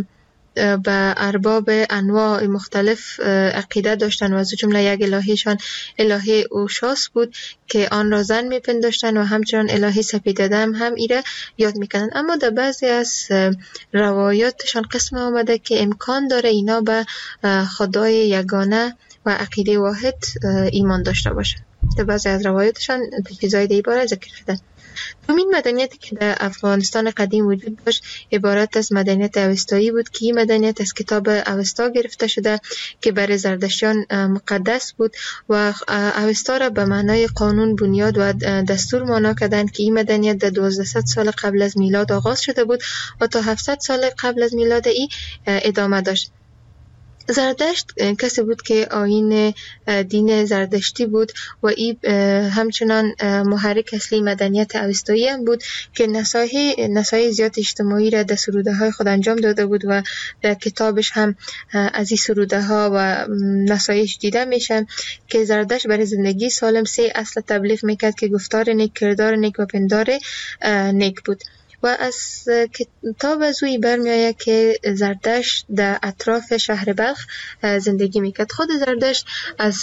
به ارباب انواع مختلف عقیده داشتن و از جمله یک الهیشان الهه اوشاس بود که آن را زن میپنداشتن و همچنان الهه سپیددم هم ایره یاد میکنن. اما در بعضی از روایاتشان قسم آمده که امکان داره اینا به خدای یگانه و عقیده واحد ایمان داشته باشه. در بعضی از روایاتشان چیزای دیگه باره ذکر شده. دومین مدنیتی که در افغانستان قدیم وجود داشت عبارت از مدنیت اوستایی بود که این مدنیت از کتاب اوستا گرفته شده که برای زردشتیان مقدس بود و اوستا را به معنای قانون، بنیاد و دستور معنا کردند که این مدنیت در 1200 سال قبل از میلاد آغاز شده بود و تا 700 سال قبل از میلاد ای ادامه داشت. زردشت کسی بود که آیین دین زردشتی بود و این همچنان محرک اصلی مدنیت اوستایی هم بود که نصایح زیاد اجتماعی را در سروده های خود انجام داده بود و در کتابش هم از این سروده ها و نصایح دیده میشن که زردشت برای زندگی سالم 3 اصل تبلیغ میکرد که گفتار نیک، کردار نیک و پندار نیک بود. و از کتاب از اوی برمی آید که زردشت در اطراف شهر بلخ زندگی میکرد. خود زردشت از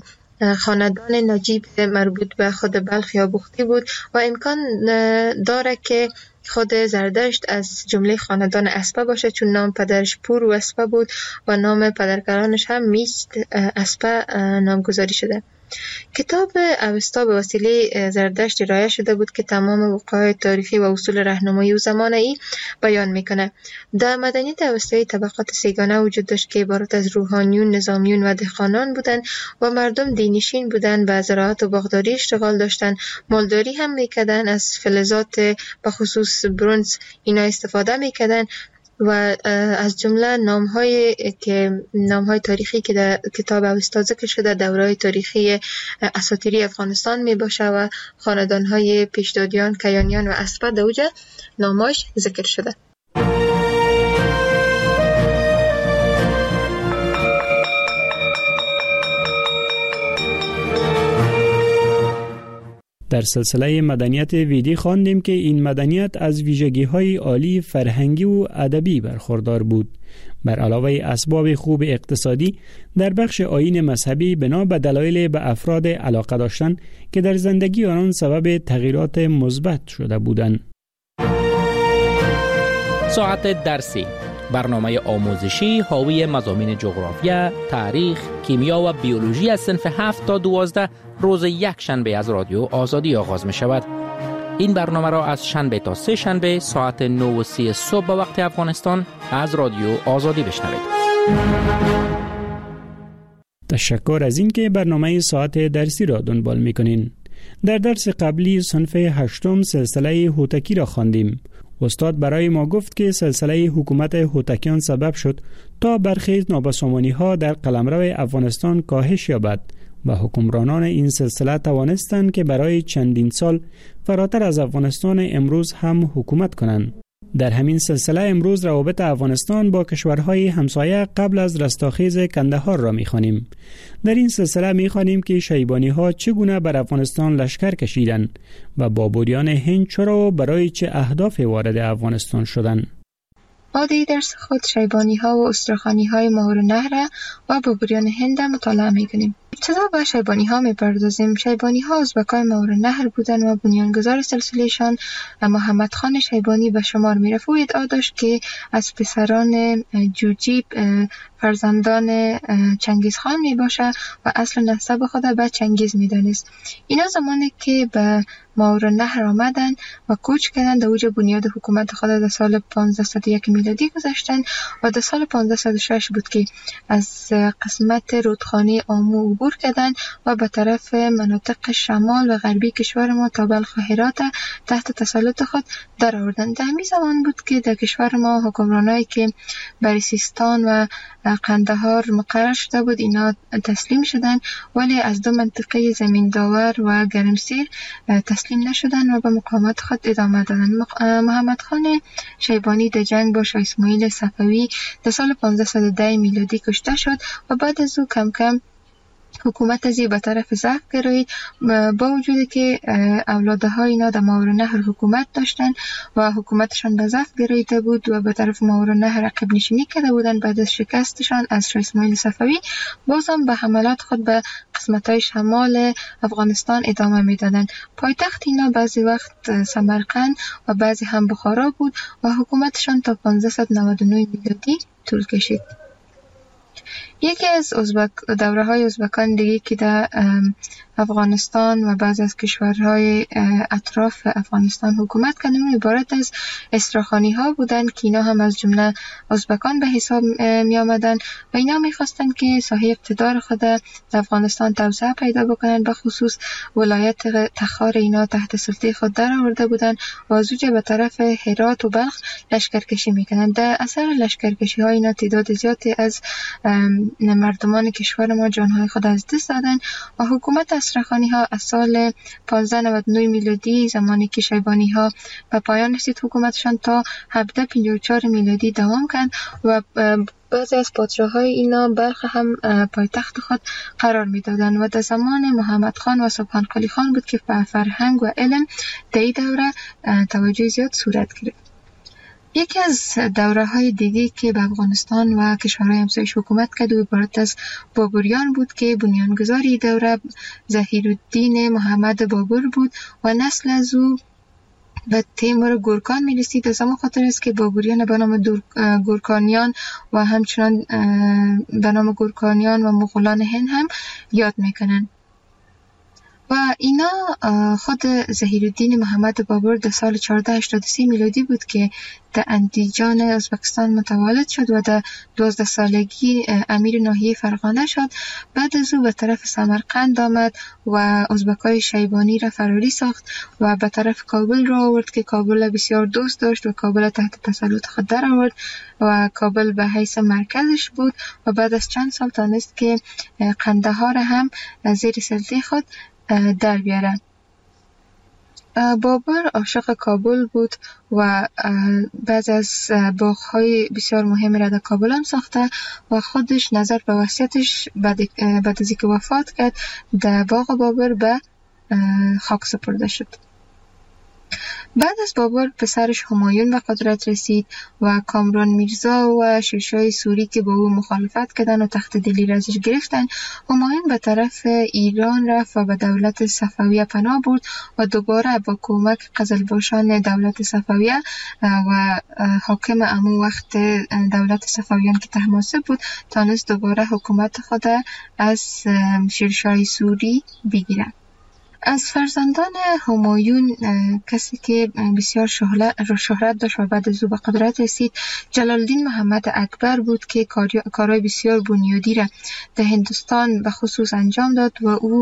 خاندان نجیب مربوط به خود بلخ یا بختی بود و امکان داره که خود زردشت از جمله خاندان اسپه باشه، چون نام پدرش پور و اسپه بود و نام پدرکلانش هم میست اسپه نامگذاری شده. کتاب اوستا به وسیله زردشت ارائه شده بود که تمام وقایع تاریخی و اصول راهنمایی و زمان ای بیان میکنه. در مدنیت اوستایی طبقات سیگانه وجود داشت که عبارت از روحانیون، نظامیون و دهقانان بودند و مردم دینشین بودند، به زراعت و باغداری اشتغال داشتند، مالداری هم میکردند، از فلزات به خصوص برنز اینا استفاده میکردند و از جمله نام‌های تاریخی که در کتاب اوستا ذکر شده دوره‌های تاریخی اساطیری افغانستان می باشه و خاندان‌های پیشدادیان، کیانیان و اسپه در اوج نام‌هاش ذکر شده. در سلسله مدنیت ویدی خواندیم که این مدنیت از ویژگی‌های عالی فرهنگی و ادبی برخوردار بود. بر علاوه اسباب خوب اقتصادی، در بخش آیین مذهبی بنا به دلایل به افراد علاقه داشتن که در زندگی آنان سبب تغییرات مثبت شده بودند. ساعت درسی، برنامه آموزشی حاوی مضامین جغرافیا، تاریخ، کیمیا و بیولوژی از صنف 7 تا 12 روز یک شنبه از رادیو آزادی آغاز می شود. این برنامه را از شنبه تا سه شنبه ساعت 9:30 صبح به وقت افغانستان از رادیو آزادی بشنوید. تشکر از این که برنامه ساعت درسی را دنبال می‌کنین. در درس قبلی صنف 8 سلسله هوتکی را خواندیم. استاد برای ما گفت که سلسله حکومت هوتکیان سبب شد تا برخی نابسامانی‌ها در قلمرو افغانستان کاهش یابد و حکمرانان این سلسله توانستند که برای چندین سال فراتر از افغانستان امروز هم حکومت کنند. در همین سلسله امروز روابط افغانستان با کشورهای همسایه قبل از رستاخیز کندهار را می‌خوانیم. در این سلسله می‌خوانیم که شیبانی‌ها چگونه بر افغانستان لشکر کشیدند و بابریان هند چرا و برای چه اهداف وارد افغانستان شدند. ما در درس خود شیبانی‌ها و استرخانی‌های ماورالنهر و بابریان هند مطالعه می‌کنیم. ابتدا به شیبانی‌ها می‌پردازیم. شیبانی‌ها ازبکای ماورالنهر بودند و بنیانگذار سلسله‌شان محمد خان شیبانی به شمار می‌رفت و ادعا داشت که از پسران جوجیب فرزندان چنگیز خان میباشه و اصل نسب خود به چنگیز میدانست. اینا زمانی که به ماورالنهر آمدن و کوچ کردن در اوج بنیاد حکومت خود در سال 1501 میلادی گذاشتن و در سال 1506 بود که از قسمت رودخانه آمو عبور کردن و به طرف مناطق شمال و غربی کشور ما تا بلخ و هرات تحت تسلط خود در آوردن. در همین زمان بود که در کشور ما حکمرانایی که بر سیستان و قندهار مقرر شده بود اینا تسلیم شدن، ولی از دو منطقه زمین داور و گرمسیر تسلیم نشدن و به مقاومت خود ادامه دادن. محمد خان شیبانی در جنگ با شاه اسماعیل صفوی در سال 1510 میلادی کشته شد و بعد از او کم کم حکومت ازی به طرف ضعف گرایید، با وجودی که اولادهای اینا در ماورالنهر حکومت داشتن و حکومتشان به ضعف گراییده بود و به طرف ماورالنهر عقب نشینی کرده بودن. بعد از شکستشان از شاه اسماعیل صفوی بازم به حملات خود به قسمت‌های شمال افغانستان ادامه میدادن. پایتخت اینا بعضی وقت سمرقند و بعضی هم بخارا بود و حکومتشان تا 1599 میلادی طول کشید. یکی از دوره‌های ازبکان دیگه که در افغانستان و بعض از کشورهای اطراف افغانستان حکومت کردن عبارت از استراخانی‌ها بودند که اینا هم از جمله ازبکان به حساب می آمدن و اینا می‌خواستند که ساحه اقتدار خود در افغانستان توسعه پیدا بکنن. به خصوص ولایت تخار اینا تحت سلطه خود در آورده بودند و از اونجا به طرف هرات و بلخ لشکرکشی می‌کردند. در اثر لشکرکشی‌ها اینا تعداد زیادی از مردمان کشور ما جانهای خود از دست دادن و حکومت استرخانی‌ها از سال 1599 میلادی زمانی که شیبانی‌ها به پایان رسید حکومتشان تا 1754 میلادی دوام کرد و بعضی از پادشاه‌های اینا بلخ هم پایتخت خود قرار می‌دادند و در زمان محمد خان و سبحان قلی خان بود که به فرهنگ و علم در این دوره توجه زیاد صورت گرفت. یکی از دوره‌های دیگه که به افغانستان و کشورهای همسایه‌اش حکومت کرد و عبارت از بابریان بود که بنیانگذار این دوره ظهیرالدین محمد بابر بود و نسل از او به تیمور گورکان می‌رسید. از همون خاطر است که بابریان به نام گورکانیان و همچنان به نام گورکانیان و مغولان هند هم یاد میکنن. و اینا خود ظهیرالدین محمد بابر در سال 1483 میلادی بود که در اندیجان ازبکستان متولد شد و در 12 سالگی امیر ناحیه فرغانه شد. بعد از او به طرف سمرقند آمد و ازبکای شیبانی را فراری ساخت و به طرف کابل را آورد که کابل بسیار دوست داشت و کابل تحت تسلط خود در آورد و کابل به حیث مرکزش بود و بعد از چند سال تانست که قندهار هم زیر سلطه خود در بیاره. بابر عاشق کابل بود و بعض از باغ‌های بسیار مهم را در کابل هم ساخته و خودش نظر به وصیتش بعد از اینکه وفات کرد در باغ بابر به خاک سپرده شد. بعد از بابر پسرش همایون به قدرت رسید و کامران میرزا و شیرشاه سوری که با او مخالفت کردن و تخت دلی را ازش گرفتن، همایون به طرف ایران رفت و به دولت صفویه پناه برد و دوباره با کمک قزلباشان دولت صفویه و حاکم امو وقت دولت صفویان که طهماسب بود تانست دوباره حکومت خود از شیرشاه سوری بگیرد. از فرزندان همایون کسی که بسیار شهرت داشت و بعد از او به قدرت رسید جلالدین محمد اکبر بود که کارهای بسیار بنیادی را در هندوستان به خصوص انجام داد و او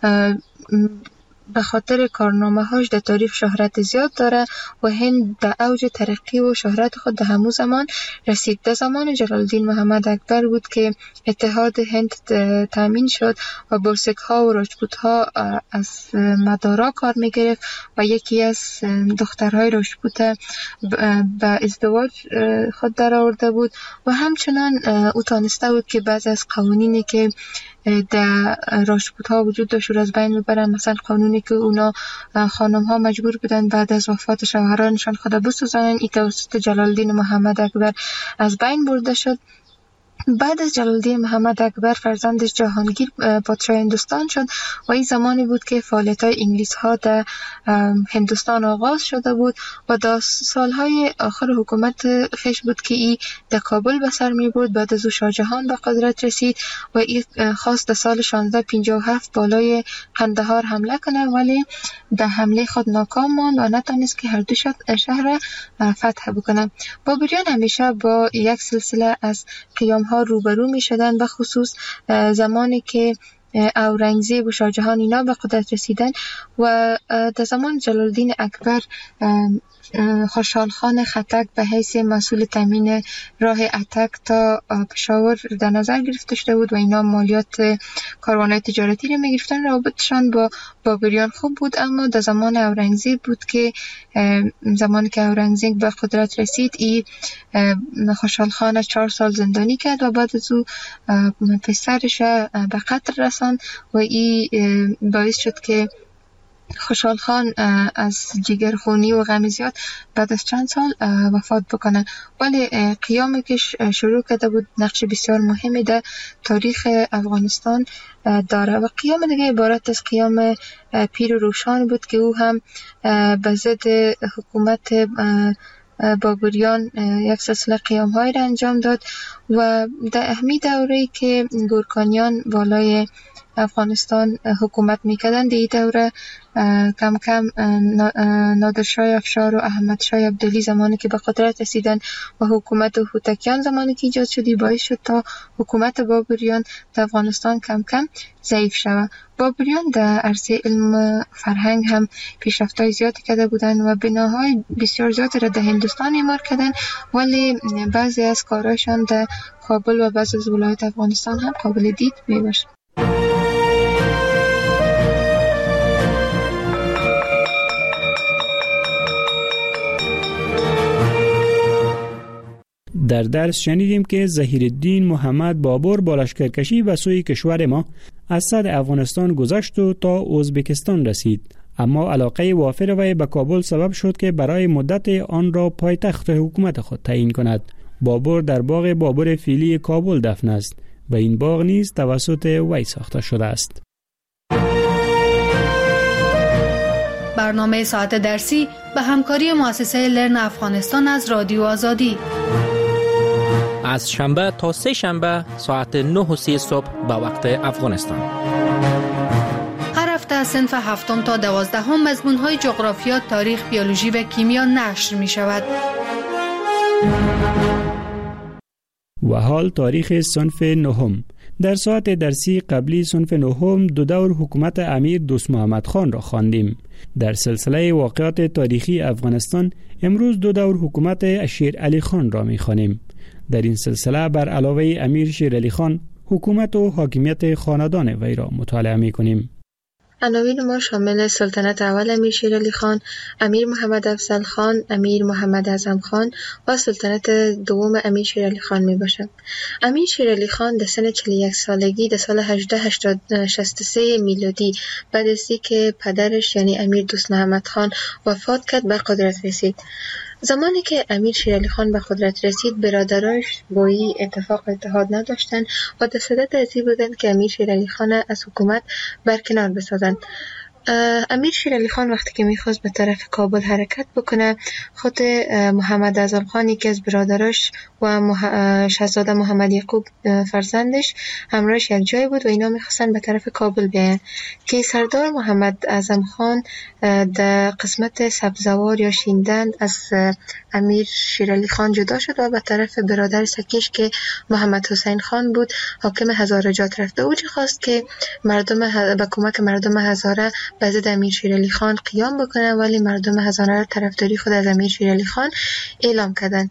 به خاطر کارنامه‌هاش در تاریخ شهرت زیاد داره و هند در اوج ترقی و شهرت خود در همون زمان رسید. در زمان جلالدین محمد اکبر بود که اتحاد هند تامین شد و برسک‌ها و راجپوت‌ها از مدارا کار می‌گرفت و یکی از دخترهای راجپوت به ازدواج خود در آورده بود و همچنان او تانسته بود که بعضی از قوانینی که در راجپوت ها وجود داشت رو از بین ببرن. مثلا قانونی که اونا خانم ها مجبور بودن بعد از وفات شوهرانشان خود بسوزانن، این توسط جلالدین محمد اکبر از بین برده شد. بعد از جلالدین محمد اکبر فرزندش جهانگیر پادشاه هندوستان شد و این زمانی بود که فعالیت‌های انگلیس ها در هندوستان آغاز شده بود و در سالهای آخر حکومت خیش بود که این در کابل به سر می برد. بعد از او شاه جهان به قدرت رسید و این خواست در سال 1657 بالای قندهار حمله کنه، ولی در حمله خود ناکام ماند و نتونست که هر دو شهر فتح بکنه. بابریان همیشه با یک سلسله از قیام‌ها روبرو می شدن، به خصوص زمانی که اورنگزیب و شاه جهان اینا به قدرت رسیدن و در زمان جلالدین اکبر خوشحال خان خټک به حیث مسئول تامین راه اتک تا پشاور در نظر گرفته شده بود و اینا مالیات کاروان‌های تجارتی رو می‌گرفتن. رابطشان با بابریان خوب بود، اما در زمان اورنگزیب بود که زمانی که اورنگزیب به قدرت رسید این خوشحال خان 4 سال زندانی کرد و بعد از او پسرش به قتل رساند و این باعث شد که خوشحال خان از جگرخونی و غم زیاد بعد از چند سال وفات بکنه. ولی قیامی که شروع کرده بود نقش بسیار مهمی در تاریخ افغانستان داره و قیام دیگه عبارت از قیام پیر و روشان بود که او هم به ضد حکومت بابریان یک سلسله قیام‌هایی را انجام داد و در اهمی دوره‌ای که گورکانیان بالای افغانستان حکومت میکردن در این دوره کم کم نادرشاه افشار و احمد شاه عبدالی زمانی که به قدرت رسیدن و حکومت هوتکیان زمانی که ایجاد شدی باعث شد تا حکومت بابریان در افغانستان کم کم ضعیف شود. بابریان در عرصه علم فرهنگ هم پیشرفت‌های زیادی کرده بودند و بناهای بسیار زیادی را در هندوستان اعمار کردند، ولی بعضی از کارهایشان در کابل و بعضی از ولایات افغانستان هم قابل دید میباشد. در درس شنیدیم که ظهیرالدین محمد بابر با لشکرکشی به سوی کشور ما از صد افغانستان گذشت و تا ازبکستان رسید، اما علاقه وافر وی به کابل سبب شد که برای مدت آن را پایتخت حکومت خود تعیین کند. بابر در باغ بابر فیلی کابل دفن است و این باغ نیز توسط وی ساخته شده است. برنامه ساعت درسی به همکاری مؤسسه لرن افغانستان از رادیو آزادی از شنبه تا سه شنبه ساعت 9:30 صبح به وقت افغانستان. هر هفته از صنف 7 تا 12 مضمون‌های جغرافیا، تاریخ، بیولوژی و کیمیا نشر می شود. و حال تاریخ صنف 9. در ساعت درسی قبلی صنف 9 دو دور حکومت امیر دوست محمد خان را خواندیم. در سلسله واقعات تاریخی افغانستان امروز دو دور حکومت شیر علی خان را می خوانیم. در این سلسله بر علاوه امیر شیر علی خان حکومت و حاکمیت خاندان وی را مطالعه می کنیم. عناوین ما شامل سلطنت اول امیر شیر علی خان، امیر محمد افضل خان، امیر محمد اعظم خان و سلطنت دوم امیر شیر علی خان می باشد. امیر شیر علی خان در سن 41 سالگی در سال 1863 میلادی بعد از اینکه پدرش یعنی امیر دوست محمد خان وفات کرد به قدرت رسید. زمانی که امیر شیر علی خان به قدرت رسید، برادرایش با این اتفاق اتحاد نداشتند و در صدد از این بودند که امیر شیر علی خان از حکومت برکنار بسازند. امیر شیر علی خان وقتی که میخواست به طرف کابل حرکت بکنه، خود محمد اعظم خان یکی از برادراش و شاهزاده محمد یعقوب فرزندش همراهش یک جای بود و اینا میخواستن به طرف کابل بیاین که سردار محمد اعظم خان در قسمت سبزوار یا شیندند از امیر شیر علی خان جدا شد و به طرف برادر سکیش که محمد حسین خان بود حاکم هزارجات رفت. او خواست که به کمک مردم هزاره به ضد امیر شیر علی خان قیام بکنه، ولی مردم هزاره طرفداری خود از امیر شیر علی خان اعلام کردند.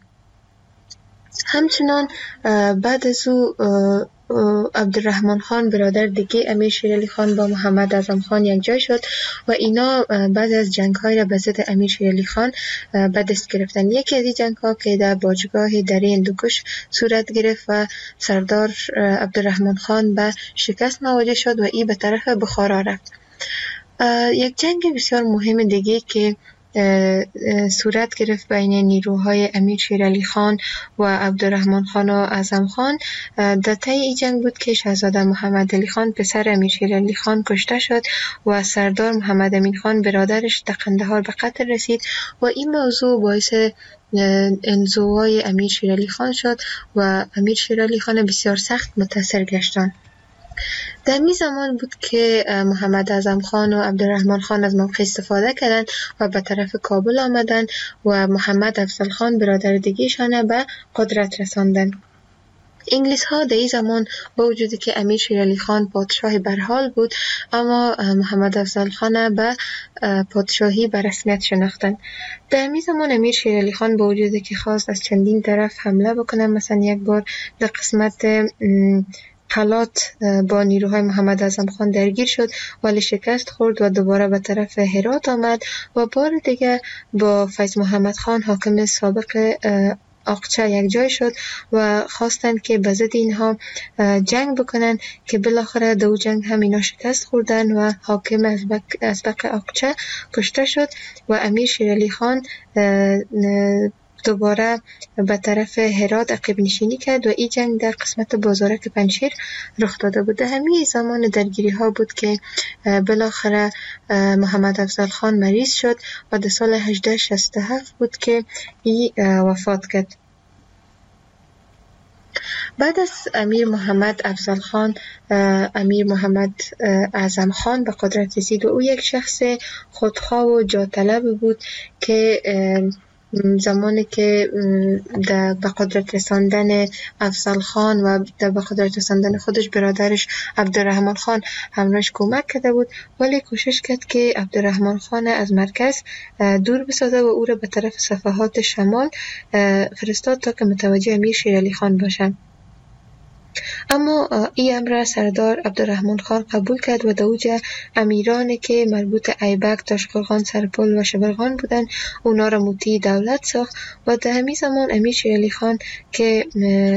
همچنان بعد از او عبدالرحمن خان برادر دیگه امیر شیر علی خان با محمد اعظم خان یک جای شد و اینا بعد از جنگ های را به ضد امیر شیر علی خان به دست گرفتن. یکی از این جنگ ها که در باجگاه دره هندوکش صورت گرفت و سردار عبدالرحمن خان به شکست مواجه شد و این به طرف بخارا رفت. یک جنگ بسیار مهم دیگه که صورت گرفت بین نیروهای امیر شیر علی خان و عبدالرحمن خان و اعظم خان در طی این جنگ بود که شاهزاده محمد علی خان پسر امیر شیر علی خان کشته شد و سردار محمد امین خان برادرش در قندهار به قتل رسید و این موضوع باعث انزوای امیر شیر علی خان شد و امیر شیر علی خان بسیار سخت متاثر گشتند. در می زمان بود که محمد اعظم خان و عبدالرحمن خان از موقع استفاده کردند و به طرف کابل آمدند و محمد افضل خان برادر دیگه‌شان به قدرت رساندند. انگلیس ها در این زمان با وجودی که امیر شیر علی خان پادشاه برحال بود، اما محمد افضل خان به پادشاهی به رسمیت شناختند. در این زمان امیر شیر علی خان با وجودی که خواست از چندین طرف حمله بکنه، مثلا یک بار در قسمت قلات با نیروهای محمد اعظم خان درگیر شد ولی شکست خورد و دوباره به طرف هرات آمد و بار دیگه با فیض محمد خان حاکم سابق اقچه یک جای شد و خواستند که به ضد اینها جنگ بکنن که بالاخره دو جنگ هم اینا شکست خوردن و حاکم ازبق اقچه کشته شد و امیر شیر علی خان دوباره به طرف هرات عقب نشینی کرد و این جنگ در قسمت بازارک پنجشیر رخ داده بود. همین زمان درگیری ها بود که بالاخره محمد افضل خان مریض شد و در سال 1867 بود که این وفات کرد. بعد از امیر محمد افضل خان امیر محمد اعظم خان به قدرت رسید و او یک شخص خودخواه و جاطلب بود که زمانی که به قدرت رساندن افضل خان و به قدرت رساندن خودش برادرش عبدالرحمن خان همراهش کمک کرده بود، ولی کوشش کرد که عبدالرحمن خان از مرکز دور بسازه و او را به طرف صفحات شمال فرستاد تا که متوجه امیر شیر علی خان باشند. اما این امر سردار عبدالرحمن خان قبول کرد و دوجه امیرانی که مربوط ایبک، تاشقرغان، سرپل و شبرغان بودند اونا را مطیع دولت ساخت و در همین زمان امیر شیر علی خان که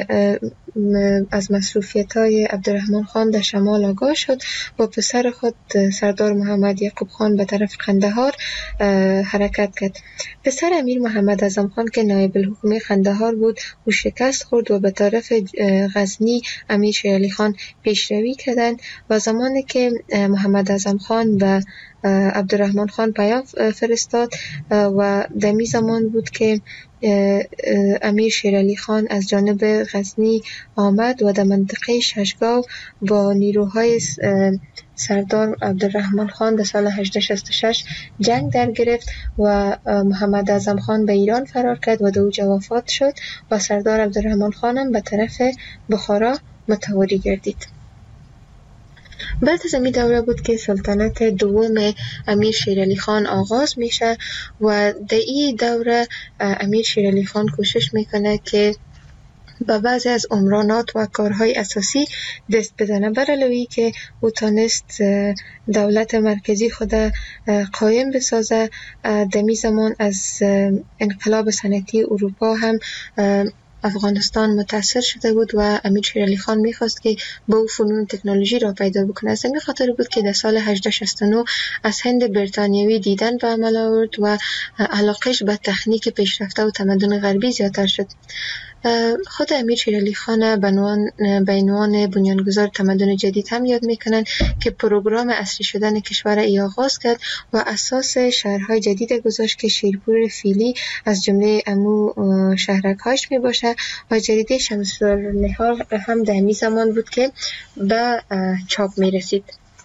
از مصروفیت‌های عبدالرحمن خان در شمال آگاه شد با پسر خود سردار محمد یعقوب خان به طرف قندهار حرکت کرد. پسر امیر محمد اعظم خان که نایب الحکومه قندهار بود او شکست خورد و به طرف غزنی امیر شیر علی خان پیشروی کردند و زمانی که محمد اعظم خان به عبدالرحمن خان پیام فرستاد و در می زمان بود که امیر شیر علی خان از جانب غزنی آمد و در منطقه ششگاو با نیروهای سردار عبدالرحمن خان در سال 1866 جنگ در گرفت و محمد اعظم خان به ایران فرار کرد و دوجه وفات شد و سردار عبدالرحمن خانم به طرف بخارا متواری گردید. بعد از این دوره بود که سلطنت دوم امیر شیر علی خان آغاز میشه و در این دوره امیر شیر علی خان کوشش میکنه که به بعضی از عمرانات و کارهای اساسی دست بزنه، بر علاوه که او تانست دولت مرکزی خود قایم بسازه. دمی زمان از انقلاب صنعتی اروپا هم افغانستان متاثر شده بود و امیر شیر علی خان میخواست که با او فنون تکنولوژی را پیدا بکنه. از همین خاطر بود که در سال 1869 از هند بریتانیایی دیدن به عمل آورد و علاقش به تکنیک پیشرفته و تمدن غربی زیادتر شد. خود امیر شیر علی خان به عنوان بنیانگذار تمدن جدید هم یاد میکنن که پروگرام اصلی شدن کشور ای آغاز کرد و اساس شهرهای جدید گذاشت که شیرپور فیلی از جمله امو شهرک‌هاش می باشه و جریده شمس النهار هم در همین زمان بود که به چاپ می رسید.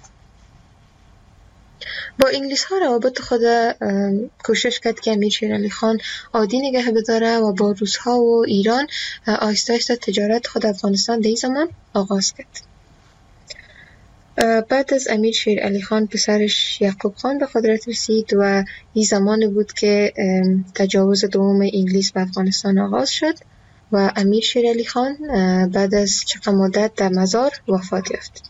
با انگلیس ها روابط خود کوشش کرد که امیر شیر علی خان عادی نگه بداره و با روس ها و ایران آهسته آهسته تجارت خود افغانستان در این زمان آغاز کرد. بعد از امیر شیر علی خان پسرش یعقوب خان به قدرت رسید و این زمان بود که تجاوز دوم انگلیس به افغانستان آغاز شد و امیر شیر علی خان بعد از چند مدت در مزار وفات یافت.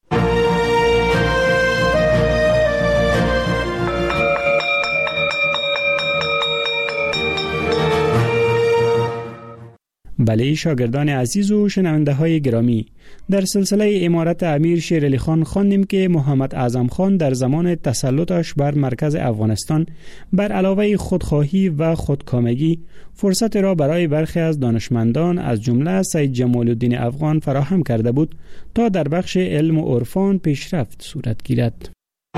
بله شاگردان عزیز و شنونده های گرامی، در سلسله امارت امیر شیر علی خان خواندیم که محمد اعظم خان در زمان تسلطش بر مرکز افغانستان بر علاوه خودخواهی و خودکامگی فرصت را برای برخی از دانشمندان از جمله سید جمال الدین افغان فراهم کرده بود تا در بخش علم و عرفان پیشرفت صورت گیرد.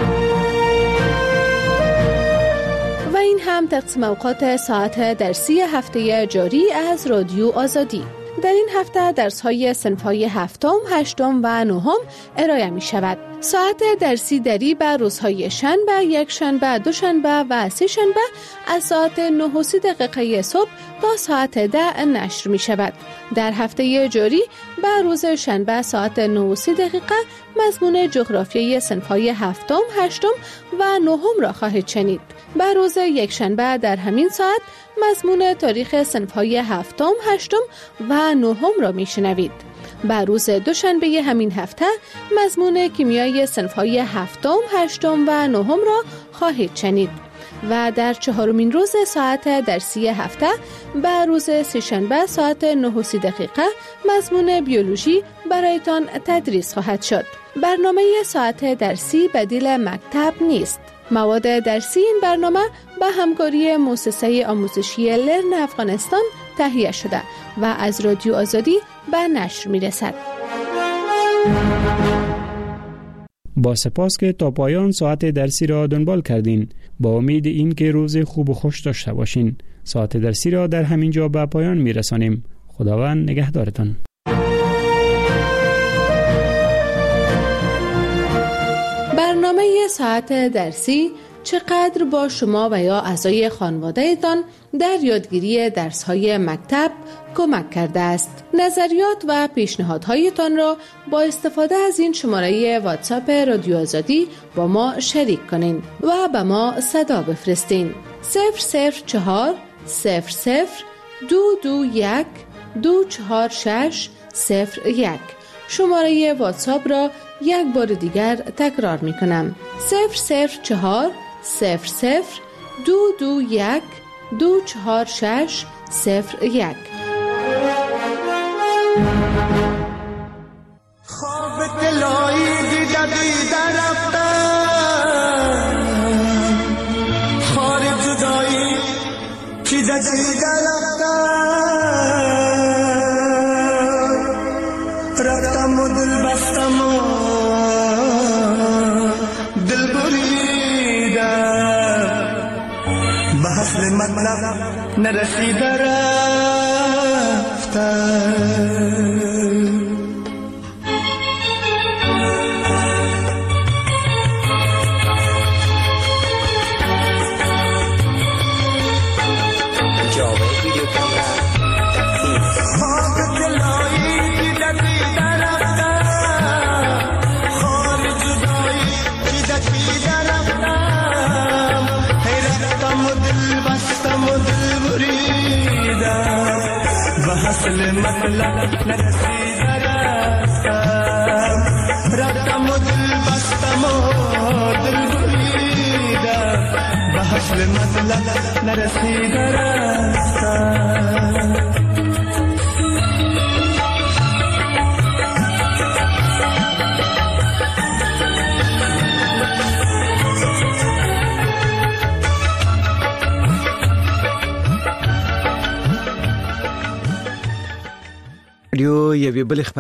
این هم تقسیم اوقات ساعت درسی هفته جاری از رادیو آزادی. در این هفته درس‌های صنف‌های هفتم، هشتم و نهم ارائه می‌شود. ساعت درسی دری به روزهای شنبه، یک شنبه، دوشنبه و سه شنبه از ساعت 9:30 صبح تا ساعت 10 نشر می‌شود. در هفته جاری به روز شنبه ساعت 9:30 مضمون جغرافیای صنف‌های هفتم، هشتم و نهم را خواهید شنید. به روز یک شنبه در همین ساعت مضمون تاریخ صنف‌های هفتم، هشتم و نهم را میشنوید. به روز دوشنبه همین هفته مضمون کیمیای صنف‌های هفتم، هشتم و نهم را خواهید شنید. و در چهارمین روز ساعت درسی هفته به روز سه‌شنبه ساعت 9:30 مضمون بیولوژی برایتان تدریس خواهد شد. برنامه ساعت درسی بدیل مکتب نیست. مواد درسی این برنامه به همکاری مؤسسه آموزشی لرن افغانستان تهیه شده و از رادیو آزادی به نشر می‌رسد. با سپاس که تا پایان ساعت درسی را دنبال کردین. با امید این که روز خوب و خوش داشته باشین. ساعت درسی را در همین جا به پایان می‌رسانیم. خداوند نگهدارتان. برنامه ساعت درسی چقدر با شما و یا اعضای خانواده‌تان در یادگیری درس‌های مکتب کمک کرده است. نظریات و پیشنهادهایتان را با استفاده از این شماره واتساپ رادیو آزادی با ما شریک کنین و به ما صدا بفرستین. 004 00 221 246 01. شماره واتساپ را یک بار دیگر تکرار می کنم. 004 00 221 246 01. خواب دلایی دیده رفتم، خار جدایی دیده رفتم و دل بستم و دل بریدم، به حسن مطلب نرسیده رفتم. مطلب نرسیده رستم رفتم و دل بستم و دل بریده به حاصل مطلب نرسیده رستم رادیو یوې بلې